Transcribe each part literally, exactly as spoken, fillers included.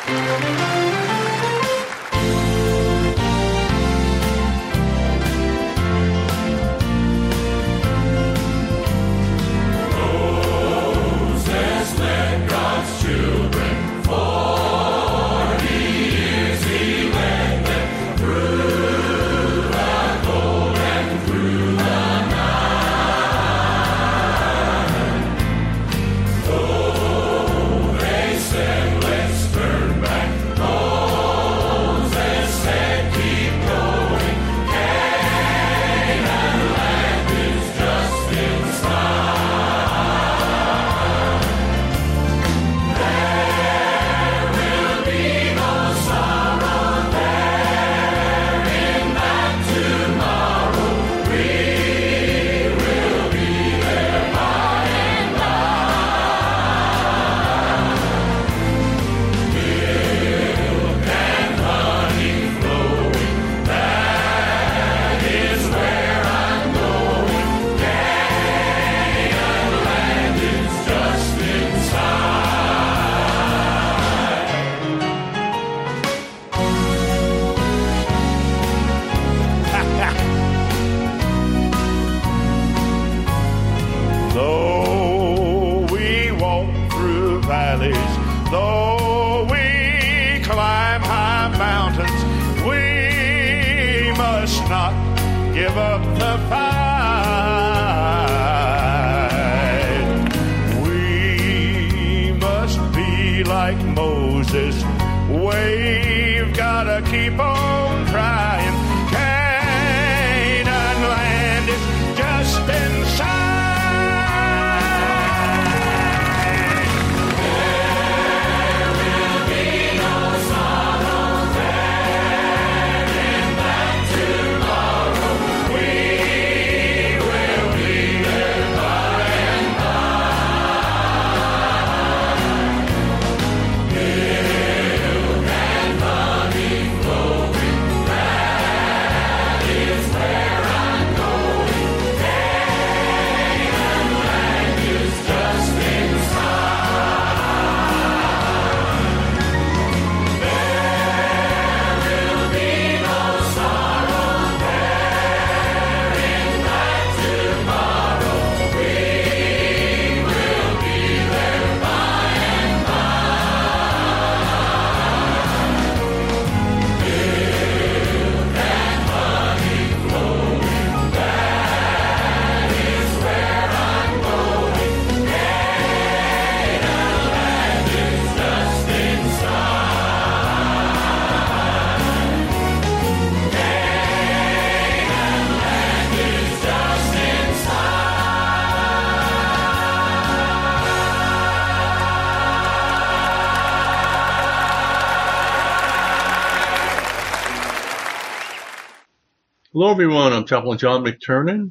Hello, everyone. I'm Chaplain John McTernan,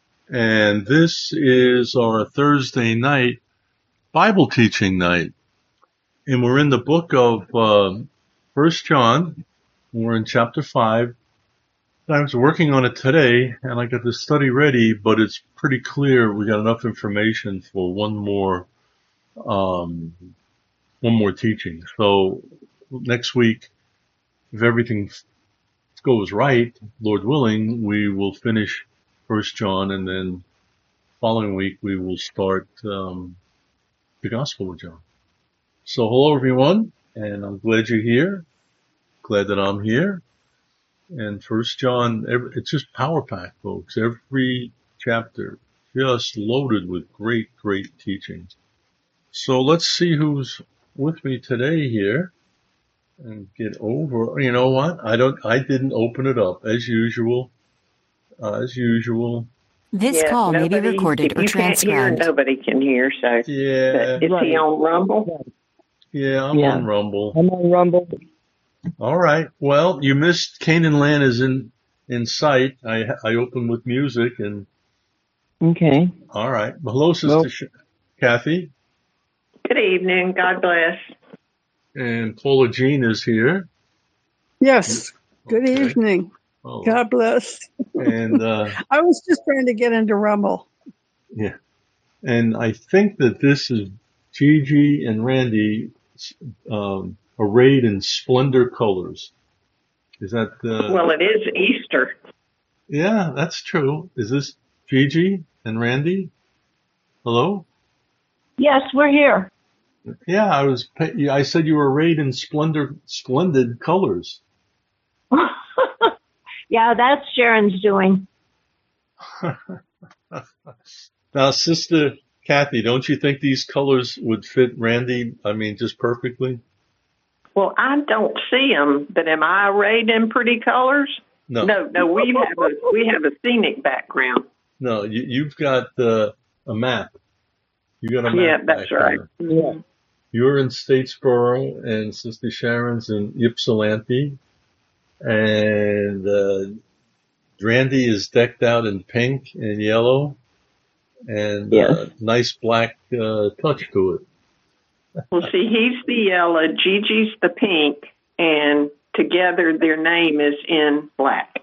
and this is our Thursday night Bible teaching night. And we're in the book of uh, First John. We're in chapter five. I was working on it today, and I got the study ready, but it's pretty clear we got enough information for one more, um, one more teaching. So next week, if everything goes right, Lord willing, we will finish First John, and then following week we will start um, the Gospel of John. So hello, everyone, and I'm glad you're here. Glad that I'm here. And First John, it's just power packed, folks. Every chapter just loaded with great, great teachings. So let's see who's with me today here. And get over, you know what? I don't, I didn't open it up as usual, uh, as usual. This yeah, call nobody, may be recorded or transcribed. Hear, nobody can hear, so. Yeah. Is right. he on Rumble? Yeah, I'm yeah. on Rumble. I'm on Rumble. All right. Well, you missed Canaan Land is in, in sight. I, I opened with music and. Okay. All right. Well, hello, Sister well, Sh- Kathy. Good evening. God bless. And Paula Jean is here. Yes. Good okay. evening. Oh. God bless. And uh, I was just trying to get into Rumble. Yeah. And I think that this is Gigi and Randy um, arrayed in splendor colors. Is that, uh, Well, it is Easter. yeah, that's true. Is this Gigi and Randy? Hello? Yes, we're here. Yeah, I was, I said you were arrayed in splendor, splendid colors. Yeah, that's Sharon's doing. Now, Sister Kathy, don't you think these colors would fit Randy? I mean, just perfectly? Well, I don't see them, but am I arrayed in pretty colors? No, No, no, we have a we have a scenic background. no, you, you've got uh, a map. You got a map. Yeah, that's back right. there. Yeah. You're in Statesboro, and Sister Sharon's in Ypsilanti, and uh, Randy is decked out in pink and yellow, and Yes. uh, nice black uh, touch to it. Well, see, he's the yellow, Gigi's the pink, and together their name is in black.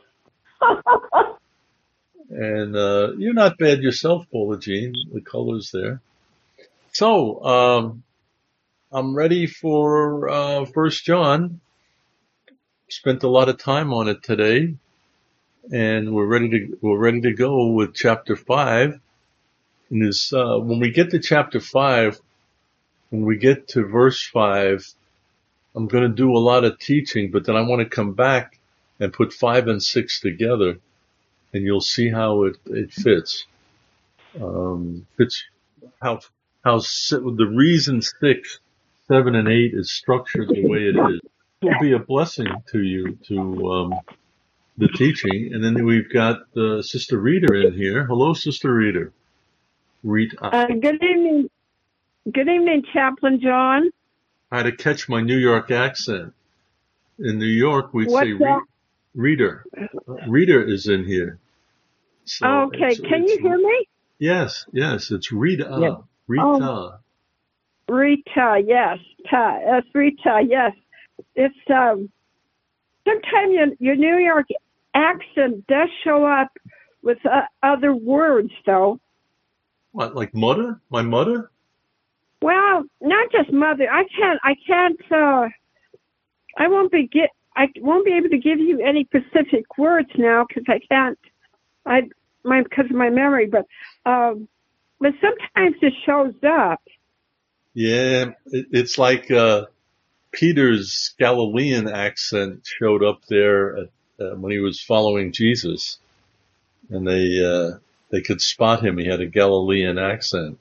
And uh, you're not bad yourself, Paula Jean. The colors there. So um, I'm ready for uh, First John. Spent a lot of time on it today, and we're ready to we're ready to go with chapter five. And this, uh, when we get to chapter five, when we get to verse five, I'm going to do a lot of teaching, but then I want to come back and put five and six together, and you'll see how it, it fits. Um, fits how, how the reason six, seven, and eight is structured the way it is. It will be a blessing to you, to, um, the teaching. And then we've got, uh, Sister Rita in here. Hello, Sister Rita. Rita. Uh, good evening. Good evening, Chaplain John. I had to catch my New York accent. In New York, we'd What's say that? reader. Reader is in here. So Okay, it's- can it's- you hear me? Yes, yes, it's Rita. Yes. Rita. Oh. Rita, yes. Ta, that's Rita, yes. It's, um, sometimes your, your New York accent does show up with uh, other words, though. What, like mother? My mother? Well, not just mother. I can't, I can't, uh, I won't be get, I won't be able to give you any specific words now because I can't, I, my, because of my memory, but, um, but sometimes it shows up. Yeah, it, it's like, uh, Peter's Galilean accent showed up there at, uh, when he was following Jesus, and they, uh, they could spot him. He had a Galilean accent.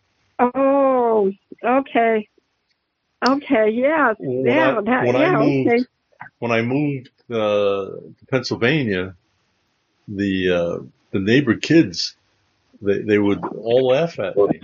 Oh, okay. Okay, yeah. When yeah, I, that, when yeah, I moved, okay. when I moved, uh, to Pennsylvania, the, uh, the neighbor kids, they, they would all laugh at me.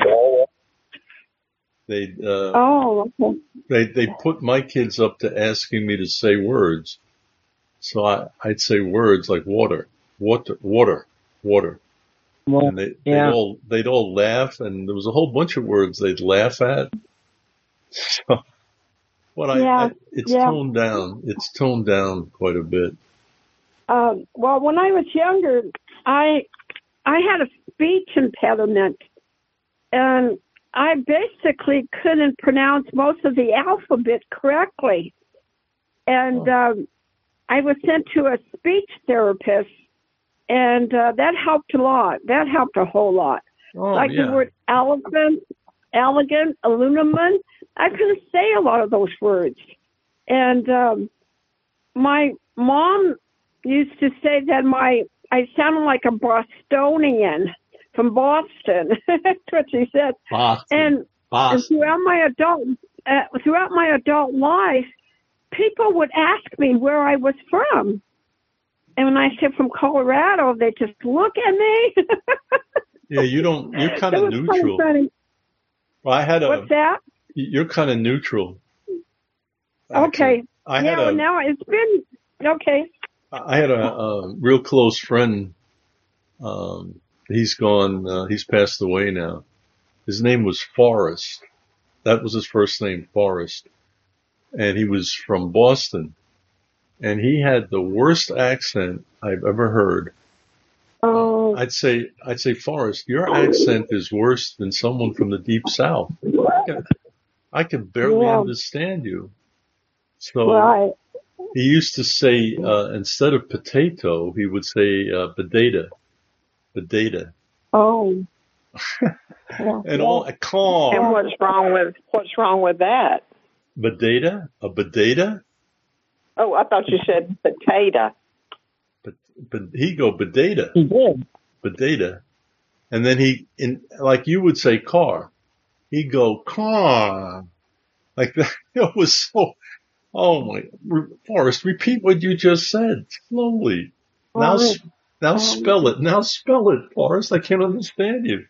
They, uh, Oh, okay. they, they put my kids up to asking me to say words. So I, I'd say words like water, water, water, water. Well, And they, they'd yeah. all, they'd all laugh, and there was a whole bunch of words they'd laugh at. So, but I, Yeah, I it's yeah. toned down. It's toned down quite a bit. Um, well, when I was younger, I I had a speech impediment, and I basically couldn't pronounce most of the alphabet correctly. And um, I was sent to a speech therapist, and uh, that helped a lot. That helped a whole lot. Oh, like yeah. the word elegant, elegant, aluminum. I couldn't say a lot of those words. And um, my mom used to say that my I sounded like a Bostonian from Boston. That's what she said. Boston. And, and Boston. throughout my adult uh, throughout my adult life, people would ask me where I was from. And when I said from Colorado, they just look at me. Yeah, you don't, you're kind It of was kind neutral. of funny. Well, I had a, What's that? you're kind of neutral. Okay. Actually. I yeah, had well, a, now it's been, okay. I had a, a real close friend. Um, he's gone, uh, he's passed away now. His name was Forrest. That was his first name, Forrest. And he was from Boston. And he had the worst accent I've ever heard. Oh, I'd say, I'd say, Forrest, your accent is worse than someone from the deep south. I can, I can barely Yeah. understand you. So Right. he used to say, uh, instead of potato, he would say, uh, bedata, bedata. Oh. Yeah. And all, a car. And what's wrong with what's wrong with that? Bedata? A bedata? Oh, I thought you said potato. But, but he go bedata, He did. bedata. And then he, in, like you would say car, he'd go car. Like that. It was so, oh my, Forrest, repeat what you just said slowly. Now, Right. now Um, spell it. Now spell it, Forrest. I can't understand you.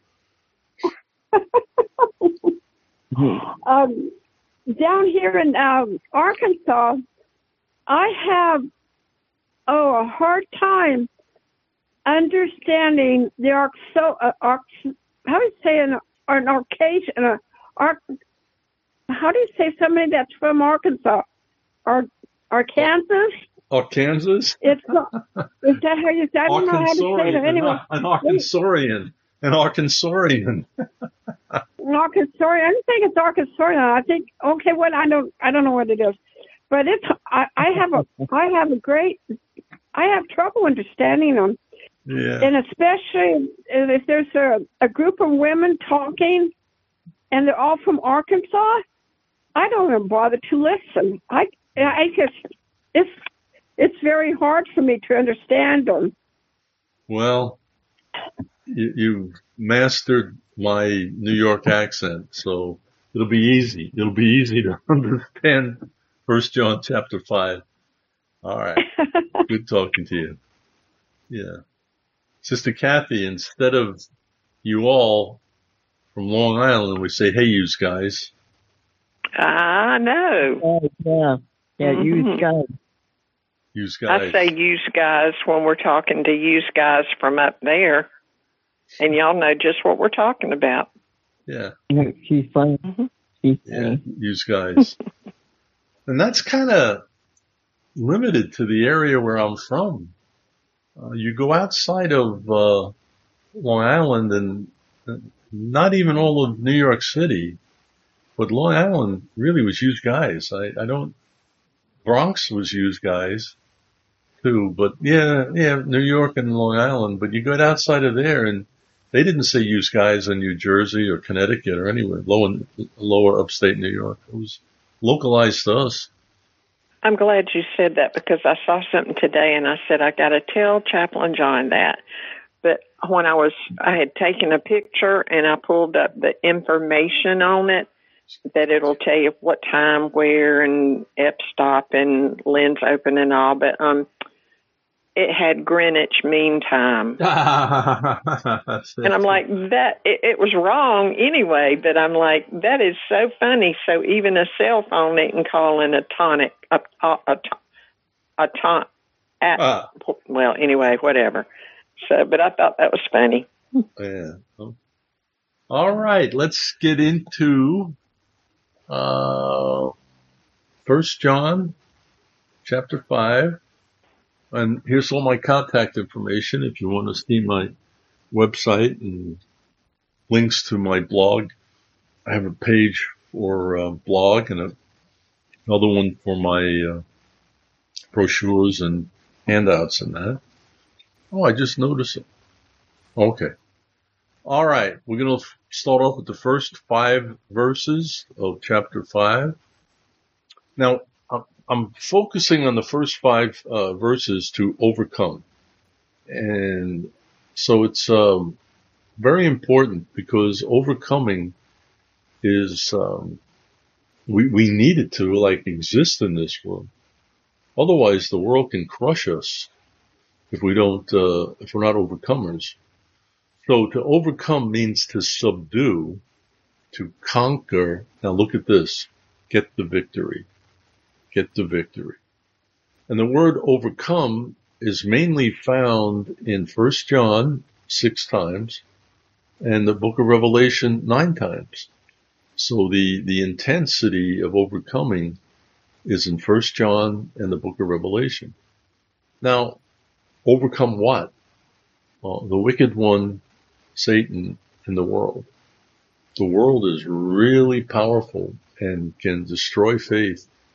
um, down here in um, Arkansas, I have oh a hard time understanding the arc. So uh, arc, how do you say an an Arcasian? An arc, how do you say somebody that's from Arkansas? Ar, Arkansas? Arkansas? It's not. Is that how you say? I don't know how to say it. Arkansorian. Anyway, An Arkansorian. An Arkansorian. Arkansorian. I don't think it's Arkansorian. I think okay. What I don't. I don't know what it is, but it's. I, I have a. I have a great. I have trouble understanding them, Yeah. and especially if there's a, a group of women talking, and they're all from Arkansas. I don't even bother to listen. I. I just. It's. It's very hard for me to understand them. Well, you, you mastered my New York accent, so it'll be easy. It'll be easy to understand First John chapter five. All right. Good talking to you. Yeah. Sister Kathy, instead of you all from Long Island, we say, hey, yous guys. I know. Oh, yeah. Yeah, Mhm. you guys. Yous guys. I say use guys when we're talking to use guys from up there. And y'all know just what we're talking about. Yeah. She's funny. Mhm. She's Yeah. funny. Yous guys. And that's kind of limited to the area where I'm from. Uh, you go outside of uh, Long Island and uh, not even all of New York City, but Long Island really was used guys. I, I don't, Bronx was used guys too, but yeah, yeah, New York and Long Island, but you go outside of there and they didn't say used guys in New Jersey or Connecticut or anywhere, lower, lower upstate New York. It was localized to us. I'm glad you said that because I saw something today and I said, I got to tell Chaplain John that. But when I was, I had taken a picture and I pulled up the information on it, that it'll tell you what time, where, and f-stop and lens open and all. But um, it had Greenwich Mean Time. And I'm like, that, it, it was wrong anyway, but I'm like, that is so funny. So even a cell phone, they can call in a tonic, a, a, a, a ton, a, Ah. well, anyway, whatever. So, but I thought that was funny. Yeah. All right, let's get into uh, First John chapter five. And here's all my contact information if you want to see my website and links to my blog. I have a page for uh, blog and a, another one for my uh, brochures and handouts and that. Oh, I just noticed it. Okay. All right. We're going to start off with the first five verses of chapter five. Now, I'm focusing on the first five uh, verses to overcome. And so it's um, very important because overcoming is, um, we, we need it to like exist in this world. Otherwise, the world can crush us if we don't, uh, if we're not overcomers. So to overcome means to subdue, to conquer. Now look at this. Get the victory. Get the victory. And the word overcome is mainly found in First John six times and the book of Revelation nine times. So the, the intensity of overcoming is in First John and the book of Revelation. Now, overcome what? Well, the wicked one, Satan, in the world. The world is really powerful and can destroy faith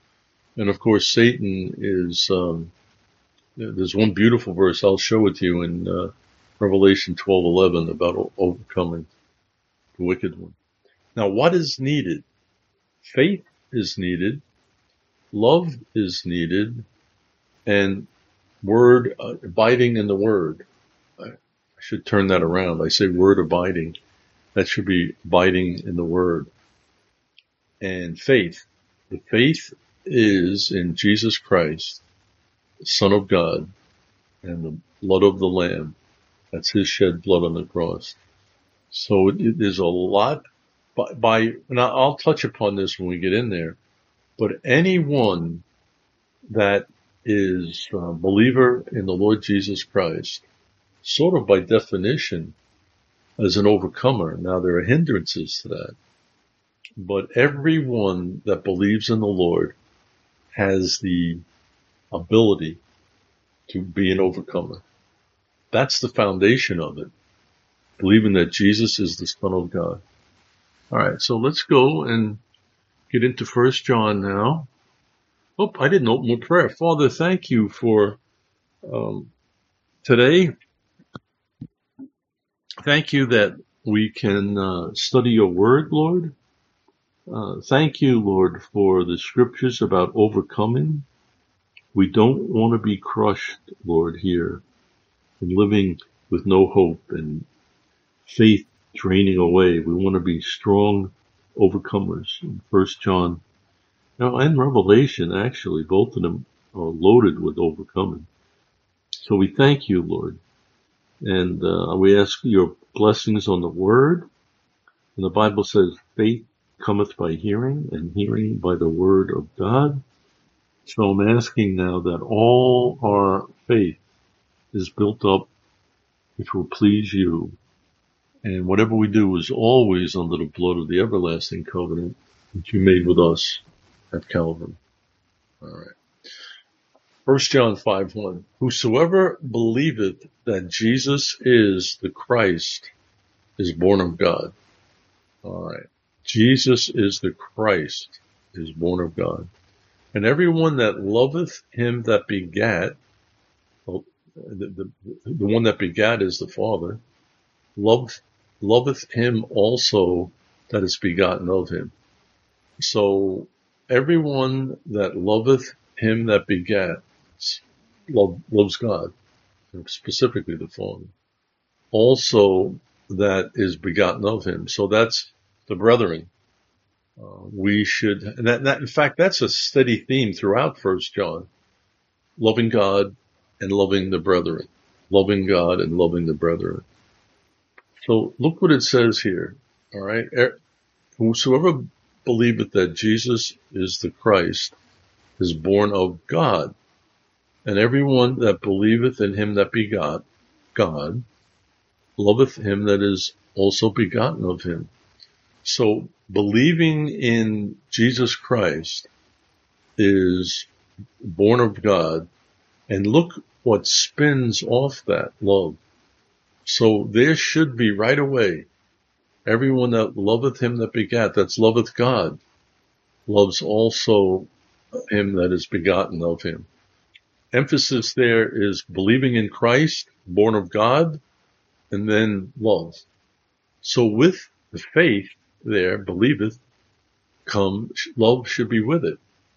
And of course, Satan is, um, there's one beautiful verse, I'll show it to you in uh, Revelation twelve eleven about o- overcoming the wicked one. Now, what is needed? Faith is needed, love is needed, and word, uh, abiding in the word. I, I should turn that around. I say word abiding. That should be abiding in the word. And faith. The faith is in Jesus Christ, the Son of God, and the blood of the Lamb. That's his shed blood on the cross. So it, there's a lot by, by, and I'll touch upon this when we get in there, but anyone that is a believer in the Lord Jesus Christ, sort of by definition, as an overcomer. Now there are hindrances to that, but everyone that believes in the Lord has the ability to be an overcomer. That's the foundation of it, believing that Jesus is the Son of God. All right, so let's go and get into First John now. Oh, I didn't open with prayer. Father, thank you for um, today. Thank you that we can uh, study your word, Lord. Uh, thank you, Lord, for the scriptures about overcoming. We don't want to be crushed, Lord, here and living with no hope and faith draining away. We want to be strong overcomers. In First John, now, and Revelation, actually, both of them are loaded with overcoming. So we thank you, Lord. And uh, we ask your blessings on the word. And the Bible says faith cometh by hearing, and hearing by the word of God. So I'm asking now that all our faith is built up, which will please you. And whatever we do is always under the blood of the everlasting covenant that you made with us at Calvary. All right. First John five one. Whosoever believeth that Jesus is the Christ is born of God. All right. Jesus is the Christ, is born of God. And everyone that loveth him that begat, well, the, the, the one that begat is the Father, love, loveth him also that is begotten of him. So everyone that loveth him that begat love, loves God, specifically the Father. Also that is begotten of him. So that's the brethren. Uh, we should, and that, that, in fact, that's a steady theme throughout First John. Loving God and loving the brethren. Loving God and loving the brethren. So look what it says here. All right. Whosoever believeth that Jesus is the Christ is born of God. And everyone that believeth in him that begot God loveth him that is also begotten of him. So believing in Jesus Christ is born of God, and look what spins off that love. So there should be right away, everyone that loveth him that begat, that's loveth God, loves also him that is begotten of him. Emphasis there is believing in Christ, born of God, and then love. So with the faith there, believeth, come, love should be with it.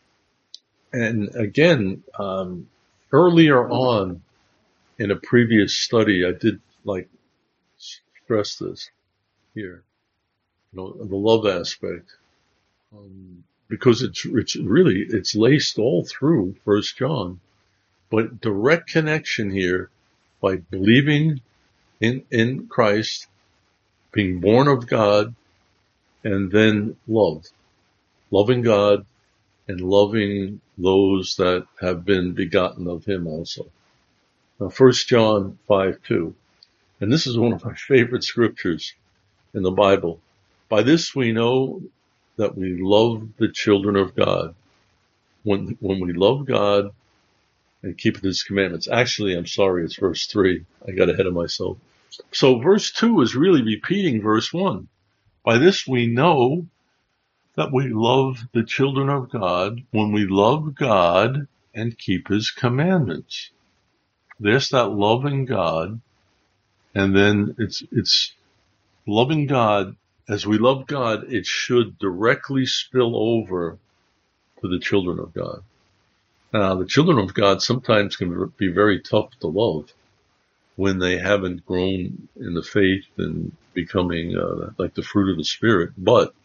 And again, um, earlier on in a previous study, I did like stress this here, you know, the love aspect, um, because it's, it's really, it's laced all through First John, but direct connection here by believing in, in Christ, being born of God, and then love, loving God and loving those that have been begotten of him also. Now, First John five two, and this is one of my favorite scriptures in the Bible. By this we know that we love the children of God, when when we love God and keep his commandments. Actually, I'm sorry, it's verse three. I got ahead of myself. So verse two is really repeating verse one. By this we know that we love the children of God when we love God and keep his commandments. There's that loving God, and then it's it's loving God. As we love God, it should directly spill over to the children of God. Now, the children of God sometimes can be very tough to love when they haven't grown in the faith and becoming uh, like the fruit of the Spirit. But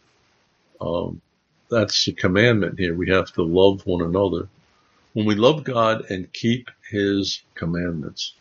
um, that's the commandment here. We have to love one another when we love God and keep his commandments.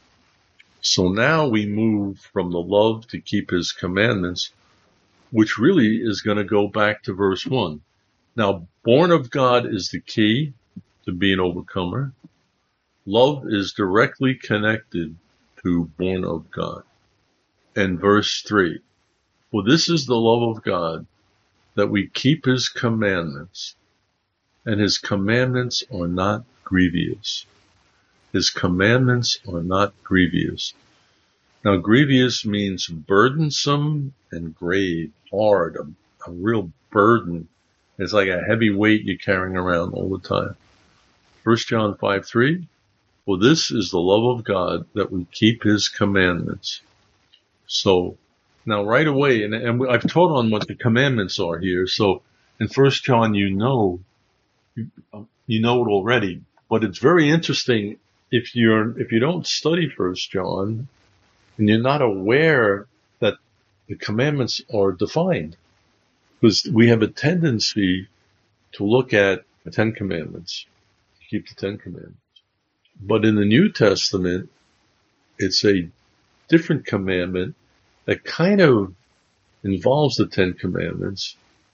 So now we move from the love to keep his commandments, which really is going to go back to verse one. Now, born of God is the key to be an overcomer. Love is directly connected to born of God. And verse three, for this is the love of God, that we keep his commandments, and his commandments are not grievous. His commandments are not grievous. Now, grievous means burdensome and grave, hard, a, a real burden. It's like a heavy weight you're carrying around all the time. First John five three, for this is the love of God, that we keep his commandments. So now right away, and, and I've taught on what the commandments are here. So in First John, you know, you, you know it already, but it's very interesting if you're, if you don't study First John and you're not aware that the commandments are defined, because we have a tendency to look at the Ten Commandments, to keep the Ten Commandments. But in the New Testament, it's a different commandment that kind of involves the Ten Commandments.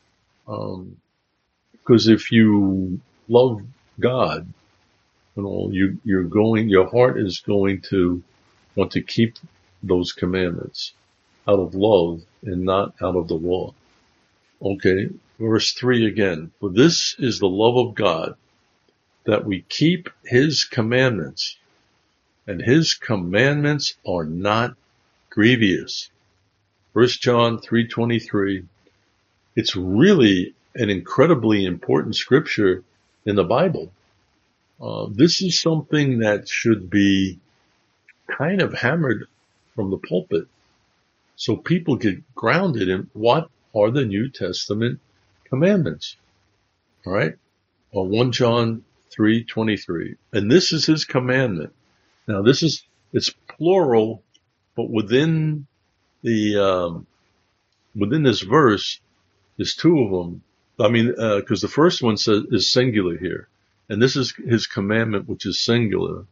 Um, because if you love God, you know, you, you're going, your heart is going to want to keep those commandments out of love and not out of the law. Okay, verse three again. For this is the love of God, that we keep his commandments, and his commandments are not grievous. First John three twenty-three. It's really an incredibly important scripture in the Bible. Uh, this is something that should be kind of hammered from the pulpit, so people get grounded in what are the New Testament commandments. All right, well, First John three twenty-three, and this is his commandment. Now, this is, it's plural, but within the um, within this verse, there's two of them. I mean, because uh, the first one says is singular here, and this is his commandment, which is singular.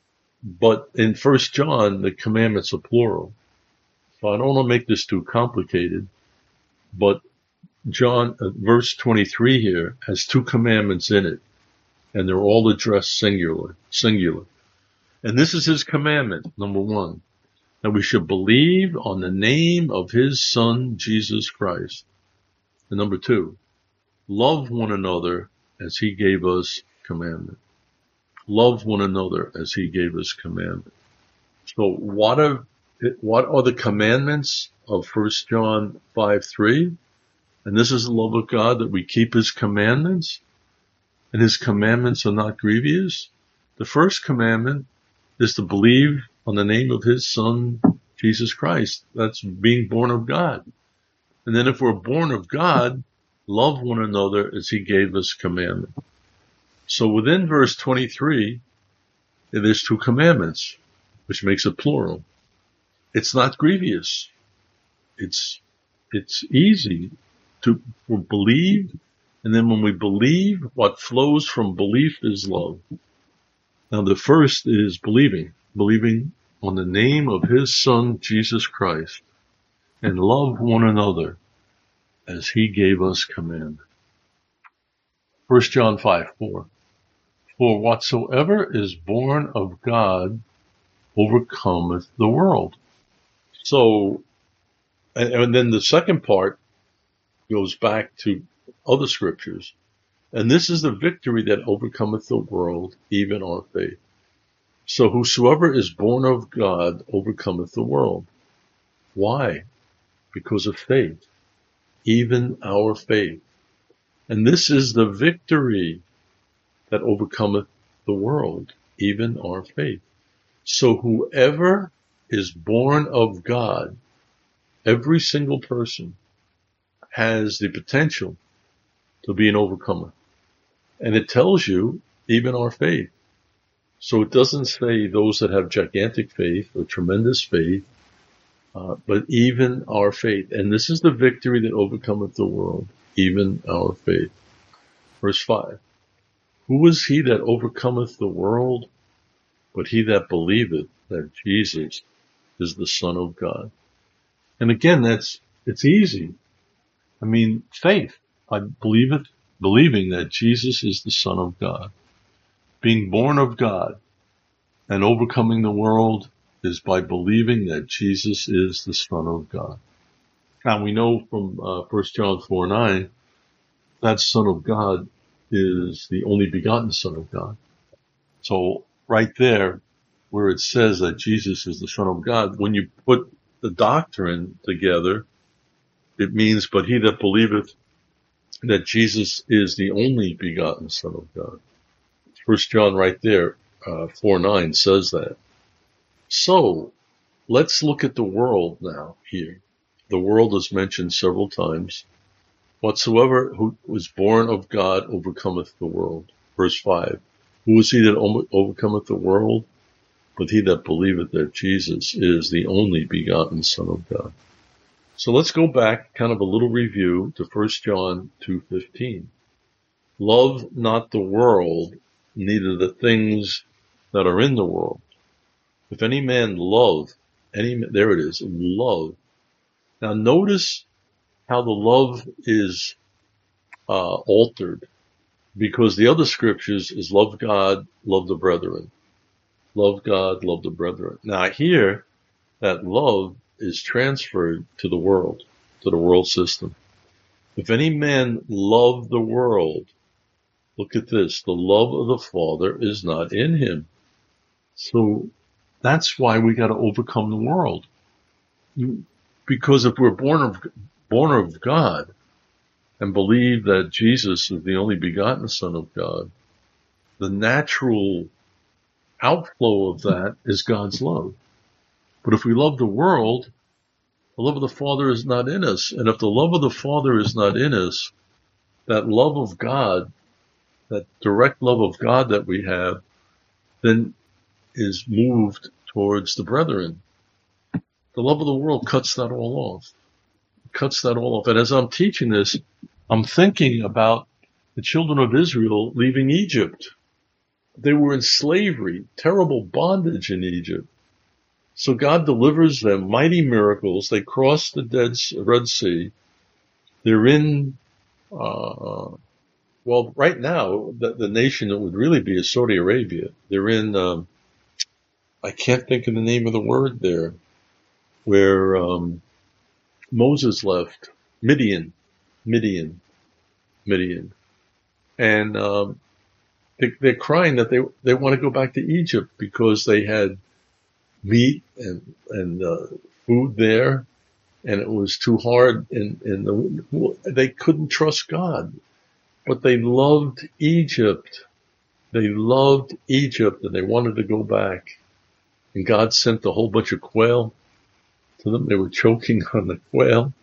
But in First John, the commandments are plural. So I don't want to make this too complicated, but John, uh, verse twenty-three here has two commandments in it, and they're all addressed singular, singular. And this is his commandment, number one, that we should believe on the name of his Son, Jesus Christ. And number two, love one another as he gave us commandment. Love one another as he gave us commandment. So what are, what are the commandments of First John five three? And this is the love of God, that we keep his commandments, and his commandments are not grievous. The first commandment is to believe on the name of his Son, Jesus Christ. That's being born of God. And then if we're born of God, love one another as he gave us commandment. So within verse twenty-three, there's two commandments, which makes it plural. It's not grievous. It's, it's easy to believe. And then when we believe, what flows from belief is love. Now the first is believing, believing on the name of his Son, Jesus Christ, and love one another as he gave us command. First John five four. For whatsoever is born of God overcometh the world. So, and, and then the second part goes back to other scriptures. And this is the victory that overcometh the world, even our faith. So whosoever is born of God overcometh the world. Why? Because of faith. Even our faith. And this is the victory that overcometh the world, even our faith. So whoever is born of God, every single person has the potential to be an overcomer. And it tells you even our faith. So it doesn't say those that have gigantic faith or tremendous faith, uh, but even our faith. And this is the victory that overcometh the world, even our faith. Verse five. Who is he that overcometh the world, but he that believeth that Jesus is the Son of God? And again, that's, it's easy. I mean, faith. I believe it, believing that Jesus is the Son of God. Being born of God and overcoming the world is by believing that Jesus is the Son of God. Now we know from uh, First John four nine, that Son of God is the only begotten Son of God. So right there, where it says that Jesus is the Son of God, when you put the doctrine together, it means, but he that believeth that Jesus is the only begotten Son of God. First John right there, uh, four nine says that. So let's look at the world now here. The world is mentioned several times. Whatsoever who was born of God overcometh the world. Verse five. Who is he that overcometh the world? But he that believeth that Jesus is the only begotten Son of God. So let's go back, kind of a little review to First John two fifteen. Love not the world, neither the things that are in the world. If any man love, any, there it is, love. Now notice how the love is uh, altered, because the other scriptures is love God, love the brethren. Love God, love the brethren. Now here, that love is transferred to the world, to the world system. If any man love the world, look at this, the love of the Father is not in him. So that's why we got to overcome the world. Because if we're born of, born of God and believe that Jesus is the only begotten Son of God, the natural outflow of that is God's love. But if we love the world, the love of the Father is not in us. And if the love of the Father is not in us, that love of God, that direct love of God that we have, then is moved towards the brethren. The love of the world cuts that all off. It cuts that all off. And as I'm teaching this, I'm thinking about the children of Israel leaving Egypt. They were in slavery, terrible bondage in Egypt. So God delivers them mighty miracles. They cross the Dead Red Sea. They're in, uh, well, right now, the, the nation that would really be is Saudi Arabia. They're in, um, I can't think of the name of the word there, where um, Moses left. Midian, Midian, Midian. And um, they, they're crying that they they want to go back to Egypt because they had meat and and uh, food there, and it was too hard, and, and the, they couldn't trust God. But they loved Egypt. They loved Egypt, and they wanted to go back. And God sent a whole bunch of quail to them. They were choking on the quail,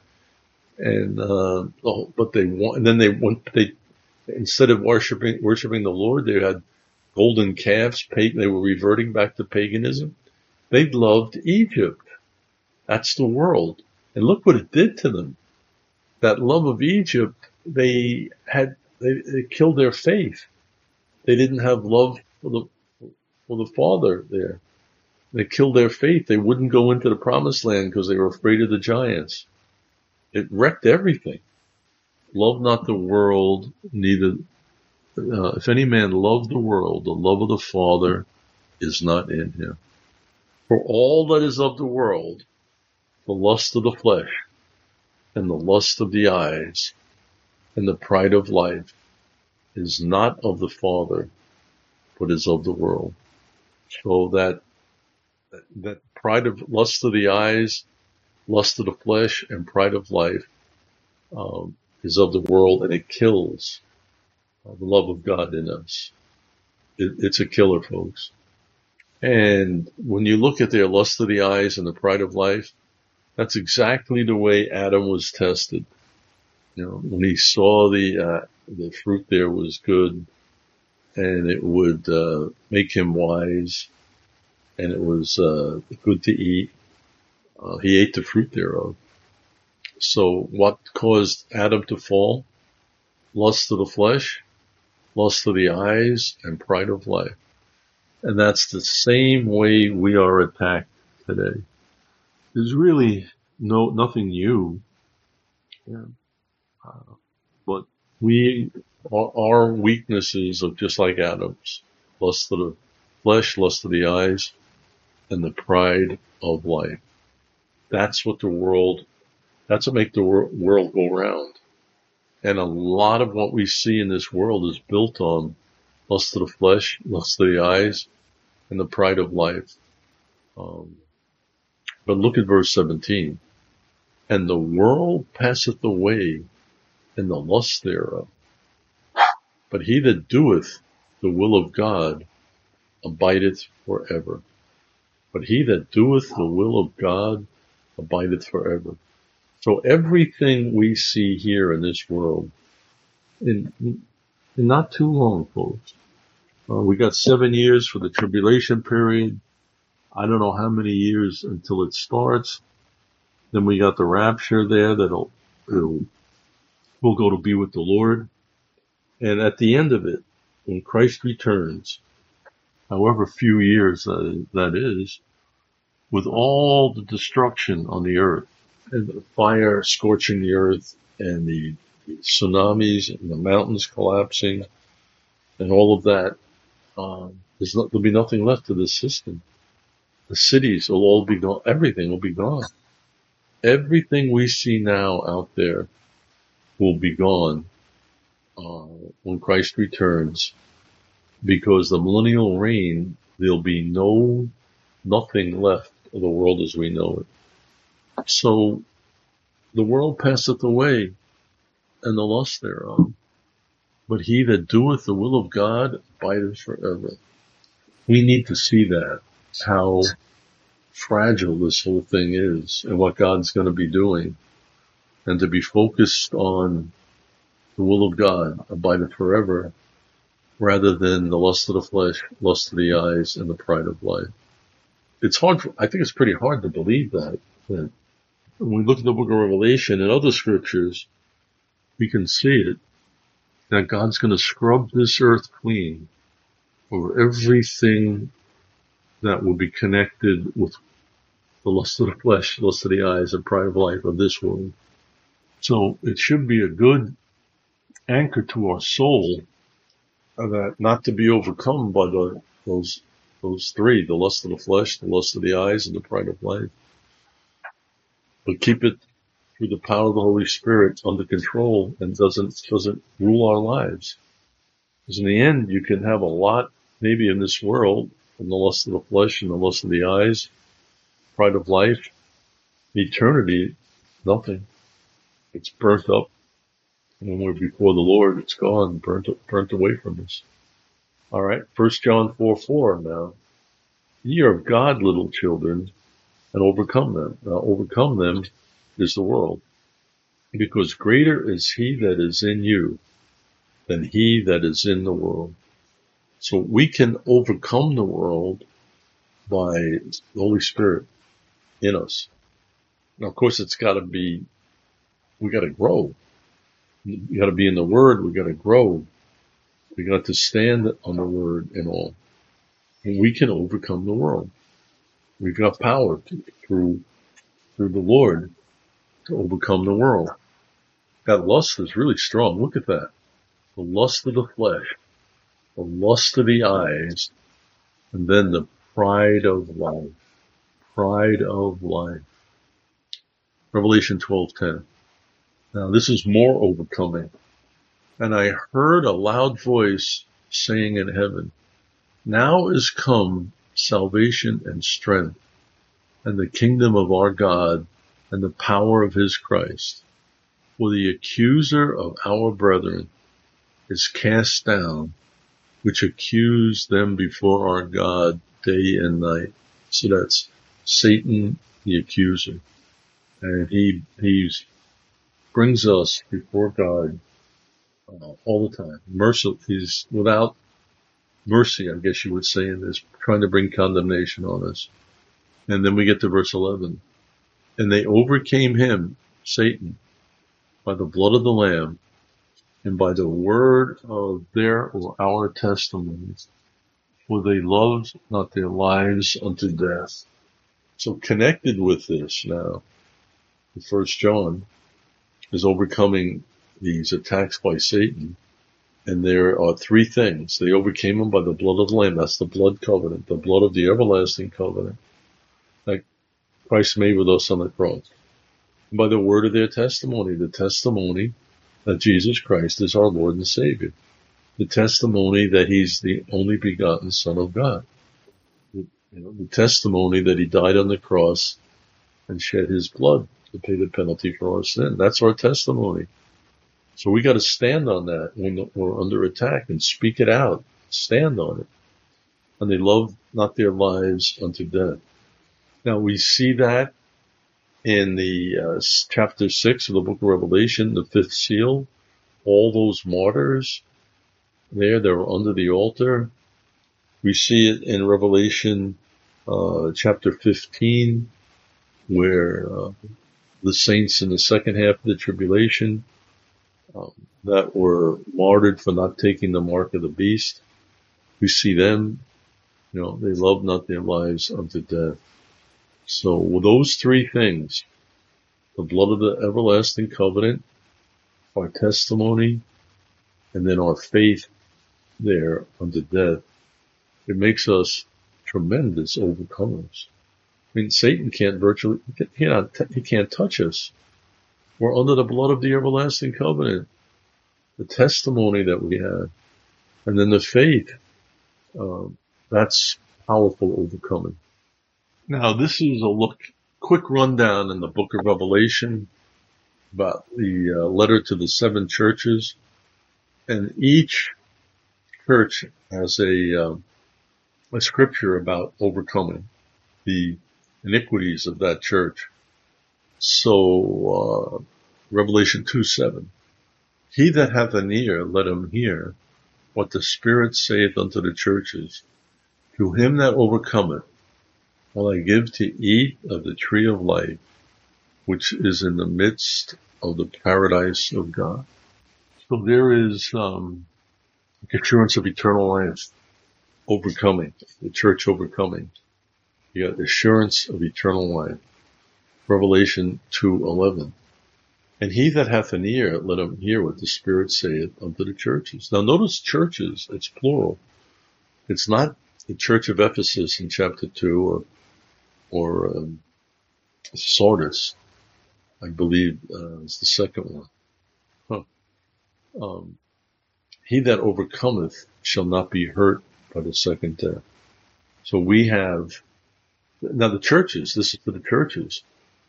and uh, but they want. And then they went. They instead of worshiping worshiping the Lord, they had golden calves. They were reverting back to paganism. They loved Egypt. That's the world. And look what it did to them. That love of Egypt, they had, they, they killed their faith. They didn't have love for the, for the Father there. They killed their faith. They wouldn't go into the promised land because they were afraid of the giants. It wrecked everything. Love not the world, neither, uh, if any man love the world, the love of the Father is not in him. For all that is of the world, the lust of the flesh, and the lust of the eyes, and the pride of life, is not of the Father, but is of the world. So that, that pride of lust of the eyes, lust of the flesh, and pride of life, um, is of the world, and it kills uh, the love of God in us. It, it's a killer, folks. And when you look at their lust of the eyes and the pride of life, that's exactly the way Adam was tested. You know, when he saw the uh, the fruit there was good, and it would uh, make him wise, and it was uh, good to eat, uh, he ate the fruit thereof. So what caused Adam to fall? Lust of the flesh, lust of the eyes, and pride of life. And that's the same way we are attacked today. There's really no nothing new. Yeah. Uh, but we, our, our weaknesses are just like Adam's. Lust of the flesh, lust of the eyes, and the pride of life. That's what the world, that's what makes the wor- world go round. And a lot of what we see in this world is built on lust of the flesh, lust of the eyes, and the pride of life. Um, but look at verse seventeen. And the world passeth away, and the lust thereof. But he that doeth the will of God abideth forever. But he that doeth the will of God abideth forever. So everything we see here in this world, in, in not too long, folks, uh, we got seven years for the tribulation period. I don't know how many years until it starts. Then we got the rapture there that'll, it'll, we'll go to be with the Lord. And at the end of it, when Christ returns, however few years that, that is, with all the destruction on the earth, and the fire scorching the earth, and the tsunamis, and the mountains collapsing, and all of that, um, there's not, there'll be nothing left of this system. The cities will all be gone. Everything will be gone. Everything we see now out there will be gone uh, when Christ returns, because the millennial reign, there'll be no nothing left of the world as we know it. So the world passeth away, and the lust thereof. But he that doeth the will of God abideth forever. We need to see that, how fragile this whole thing is, and what God's going to be doing, and to be focused on the will of God abideth forever, rather than the lust of the flesh, lust of the eyes, and the pride of life. It's hard, for, I think it's pretty hard to believe that, that when we look at the book of Revelation and other scriptures, we can see it, that God's going to scrub this earth clean over everything that will be connected with the lust of the flesh, lust of the eyes, and pride of life of this world. So it should be a good anchor to our soul, that not to be overcome by the, those those three, the lust of the flesh, the lust of the eyes, and the pride of life. But keep it through the power of the Holy Spirit under control, and doesn't doesn't rule our lives. Because in the end, you can have a lot, maybe in this world, from the lust of the flesh and the lust of the eyes, pride of life. Eternity, nothing. It's burnt up. And when we're before the Lord, it's gone, burnt burnt away from us. All right, First John four four now. Ye are of God, little children, and overcome them. Now, overcome them is the world. Because greater is he that is in you than he that is in the world. So we can overcome the world by the Holy Spirit in us. Now, of course, it's got to be, we got to grow. We got to be in the Word. We got to grow. We got to stand on the Word and all. And we can overcome the world. We've got power to, through through the Lord to overcome the world. That lust is really strong. Look at that. The lust of the flesh, the lust of the eyes, and then the pride of life. Pride of life. Revelation twelve ten. Now this is more overcoming. And I heard a loud voice saying in heaven, now is come salvation and strength, and the kingdom of our God, and the power of his Christ. For the accuser of our brethren is cast down, which accuse them before our God day and night. So that's Satan, the accuser. And he, he brings us before God uh, all the time. Mercy, he's without mercy, I guess you would say, in this, trying to bring condemnation on us. And then we get to verse eleven. And they overcame him, Satan, by the blood of the Lamb and by the word of their or our testimonies, for they loved not their lives unto death. So connected with this now, the First John is overcoming these attacks by Satan. And there are three things. They overcame him by the blood of the Lamb. That's the blood covenant, the blood of the everlasting covenant that Christ made with us on the cross. And by the word of their testimony, the testimony that Jesus Christ is our Lord and Savior. The testimony that he's the only begotten Son of God. The, you know, the testimony that he died on the cross and shed his blood to pay the penalty for our sin. That's our testimony. So we got to stand on that when we're under attack and speak it out. Stand on it. And they love not their lives unto death. Now we see that in the uh, chapter six of the book of Revelation, the fifth seal. All those martyrs there, they were under the altar. We see it in Revelation uh, chapter fifteen, where uh, the saints in the second half of the tribulation Um, that were martyred for not taking the mark of the beast. We see them, you know, they love not their lives unto death. So with those three things, the blood of the everlasting covenant, our testimony, and then our faith there unto death, it makes us tremendous overcomers. I mean, Satan can't virtually, he can't, he can't touch us. We're under the blood of the everlasting covenant, the testimony that we have, and then the faith. Um, that's powerful overcoming. Now, this is a look, quick rundown in the book of Revelation about the uh, letter to the seven churches, and each church has a, um, a scripture about overcoming the iniquities of that church. So, uh, Revelation two seven. He that hath an ear, let him hear what the Spirit saith unto the churches. To him that overcometh will I give to eat of the tree of life, which is in the midst of the paradise of God. So there is um, assurance of eternal life, overcoming, the church overcoming. You got assurance of eternal life. Revelation two eleven. And he that hath an ear, let him hear what the Spirit saith unto the churches. Now notice churches, it's plural. It's not the church of Ephesus in chapter two or, or um, Sardis, I believe uh, is the second one. Huh. Um, he that overcometh shall not be hurt by the second death. So we have, now the churches, this is for the churches.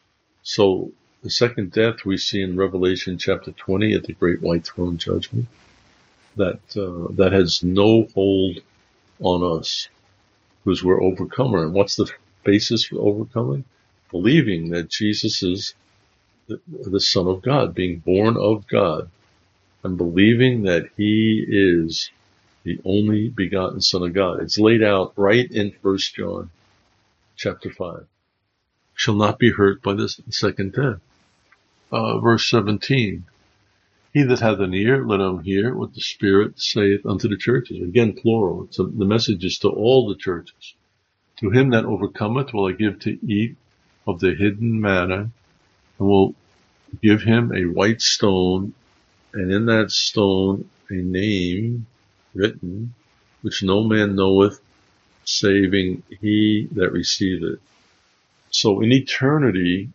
So the second death we see in Revelation chapter twenty at the great white throne judgment, that uh, that has no hold on us because we're overcomer. And what's the basis for overcoming? Believing that Jesus is the, the Son of God, being born of God, and believing that he is the only begotten Son of God. It's laid out right in First John chapter five. Shall not be hurt by this second death. Uh, verse seventeen. He that hath an ear, let him hear what the Spirit saith unto the churches. Again, plural. It's a, the message is to all the churches. To him that overcometh will I give to eat of the hidden manna, and will give him a white stone, and in that stone a name written, which no man knoweth, saving he that receiveth. So in eternity,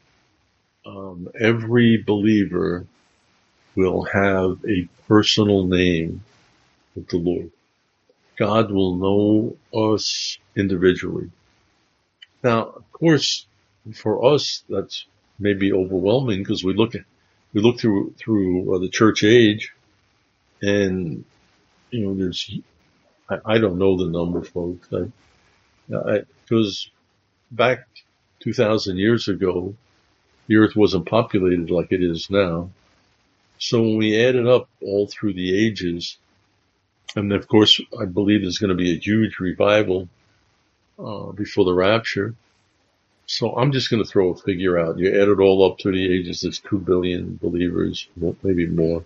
um, every believer will have a personal name with the Lord. God will know us individually. Now, of course, for us, that's maybe overwhelming because we look at, we look through through uh, the church age, and you know, there's I, I don't know the number, folks. I, I, because back two thousand years ago, the Earth wasn't populated like it is now. So when we add it up all through the ages, and of course, I believe there's going to be a huge revival uh, before the rapture. So I'm just going to throw a figure out. You add it all up through the ages, there's two billion believers, maybe more.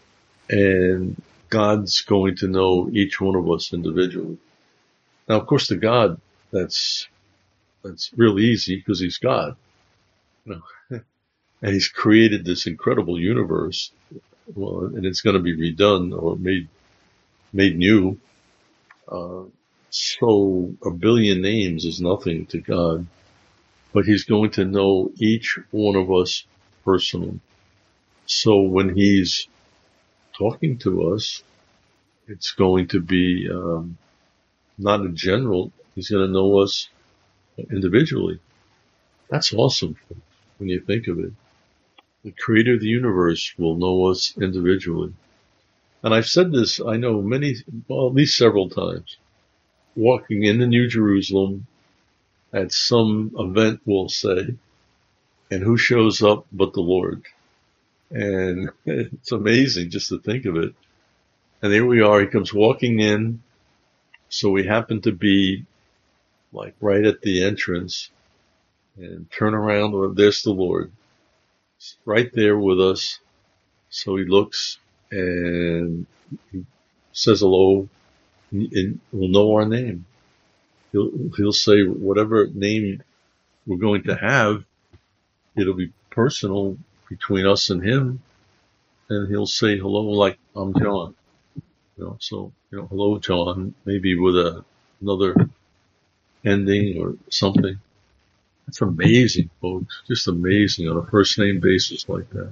And God's going to know each one of us individually. Now, of course, to God, that's that's real easy because He's God. You know? And He's created this incredible universe. Well, and it's going to be redone or made made new. Uh, so a billion names is nothing to God. But He's going to know each one of us personally. So when He's talking to us, it's going to be um, not a general. He's going to know us individually. That's awesome when you think of it. The Creator of the universe will know us individually. And I've said this, I know many, well, at least several times. Walking in the New Jerusalem, at some event, we'll say, and who shows up but the Lord? And it's amazing just to think of it. And there we are, He comes walking in, so we happen to be like right at the entrance, and turn around, well, there's the Lord. He's right there with us. So He looks and He says hello, and we'll know our name. He'll, he'll say whatever name we're going to have, it'll be personal between us and Him, and He'll say hello like, I'm John. You know, so, you know, hello, John, maybe with a, another ending or something. That's amazing, folks. Just amazing on a first name basis like that.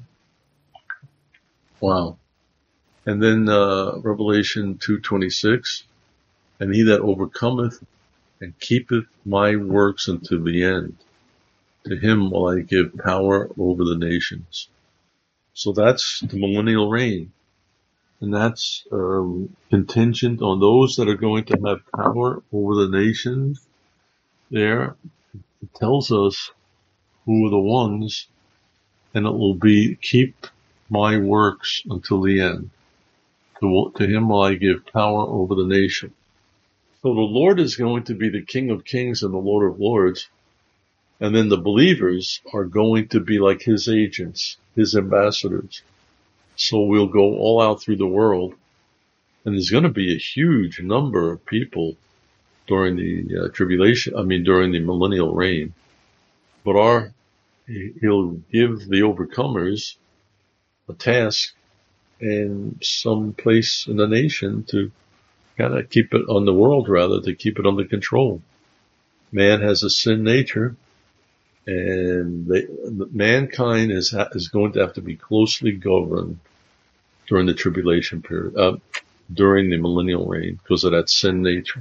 Wow. And then, uh, Revelation two twenty-six, and he that overcometh and keepeth my works unto the end, to him will I give power over the nations. So that's the millennial reign. And that's um, contingent on those that are going to have power over the nations. There, it tells us who are the ones, and it will be, keep my works until the end. To, to him will I give power over the nation. So the Lord is going to be the King of Kings and the Lord of Lords. And then the believers are going to be like His agents, His ambassadors. So we'll go all out through the world. And there's going to be a huge number of people during the uh, tribulation, I mean, during the millennial reign. But our, He'll give the overcomers a task and some place in the nation to kind of keep it on the world, rather, to keep it under control. Man has a sin nature, and they, mankind is is going to have to be closely governed during the tribulation period, uh, during the millennial reign, because of that sin nature.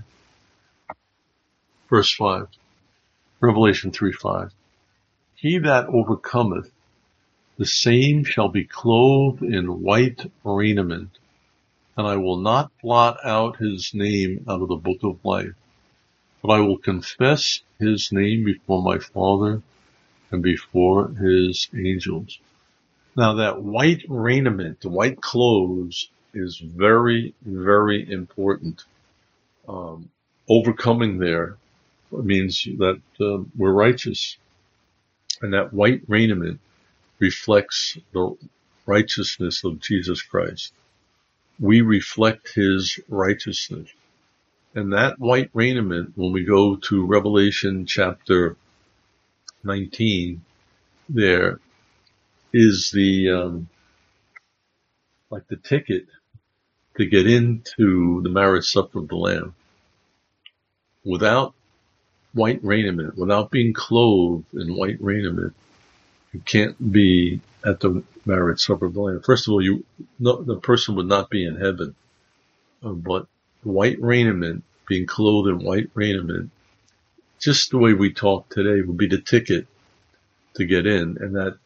Verse five, Revelation three five. He that overcometh, the same shall be clothed in white raiment, and I will not blot out his name out of the book of life, but I will confess his name before my Father and before his angels. Now that white raiment, the white clothes, is very, very important. Um, overcoming there means that uh, we're righteous. And that white raiment reflects the righteousness of Jesus Christ. We reflect His righteousness. And that white raiment, when we go to Revelation chapter nineteen, there is the, um, like the ticket to get into the marriage supper of the Lamb. Without white raiment, without being clothed in white raiment, you can't be at the marriage supper of the Lamb. First of all, you, no, the person would not be in heaven. Uh, but white raiment, being clothed in white raiment, just the way we talk today, would be the ticket to get in. And that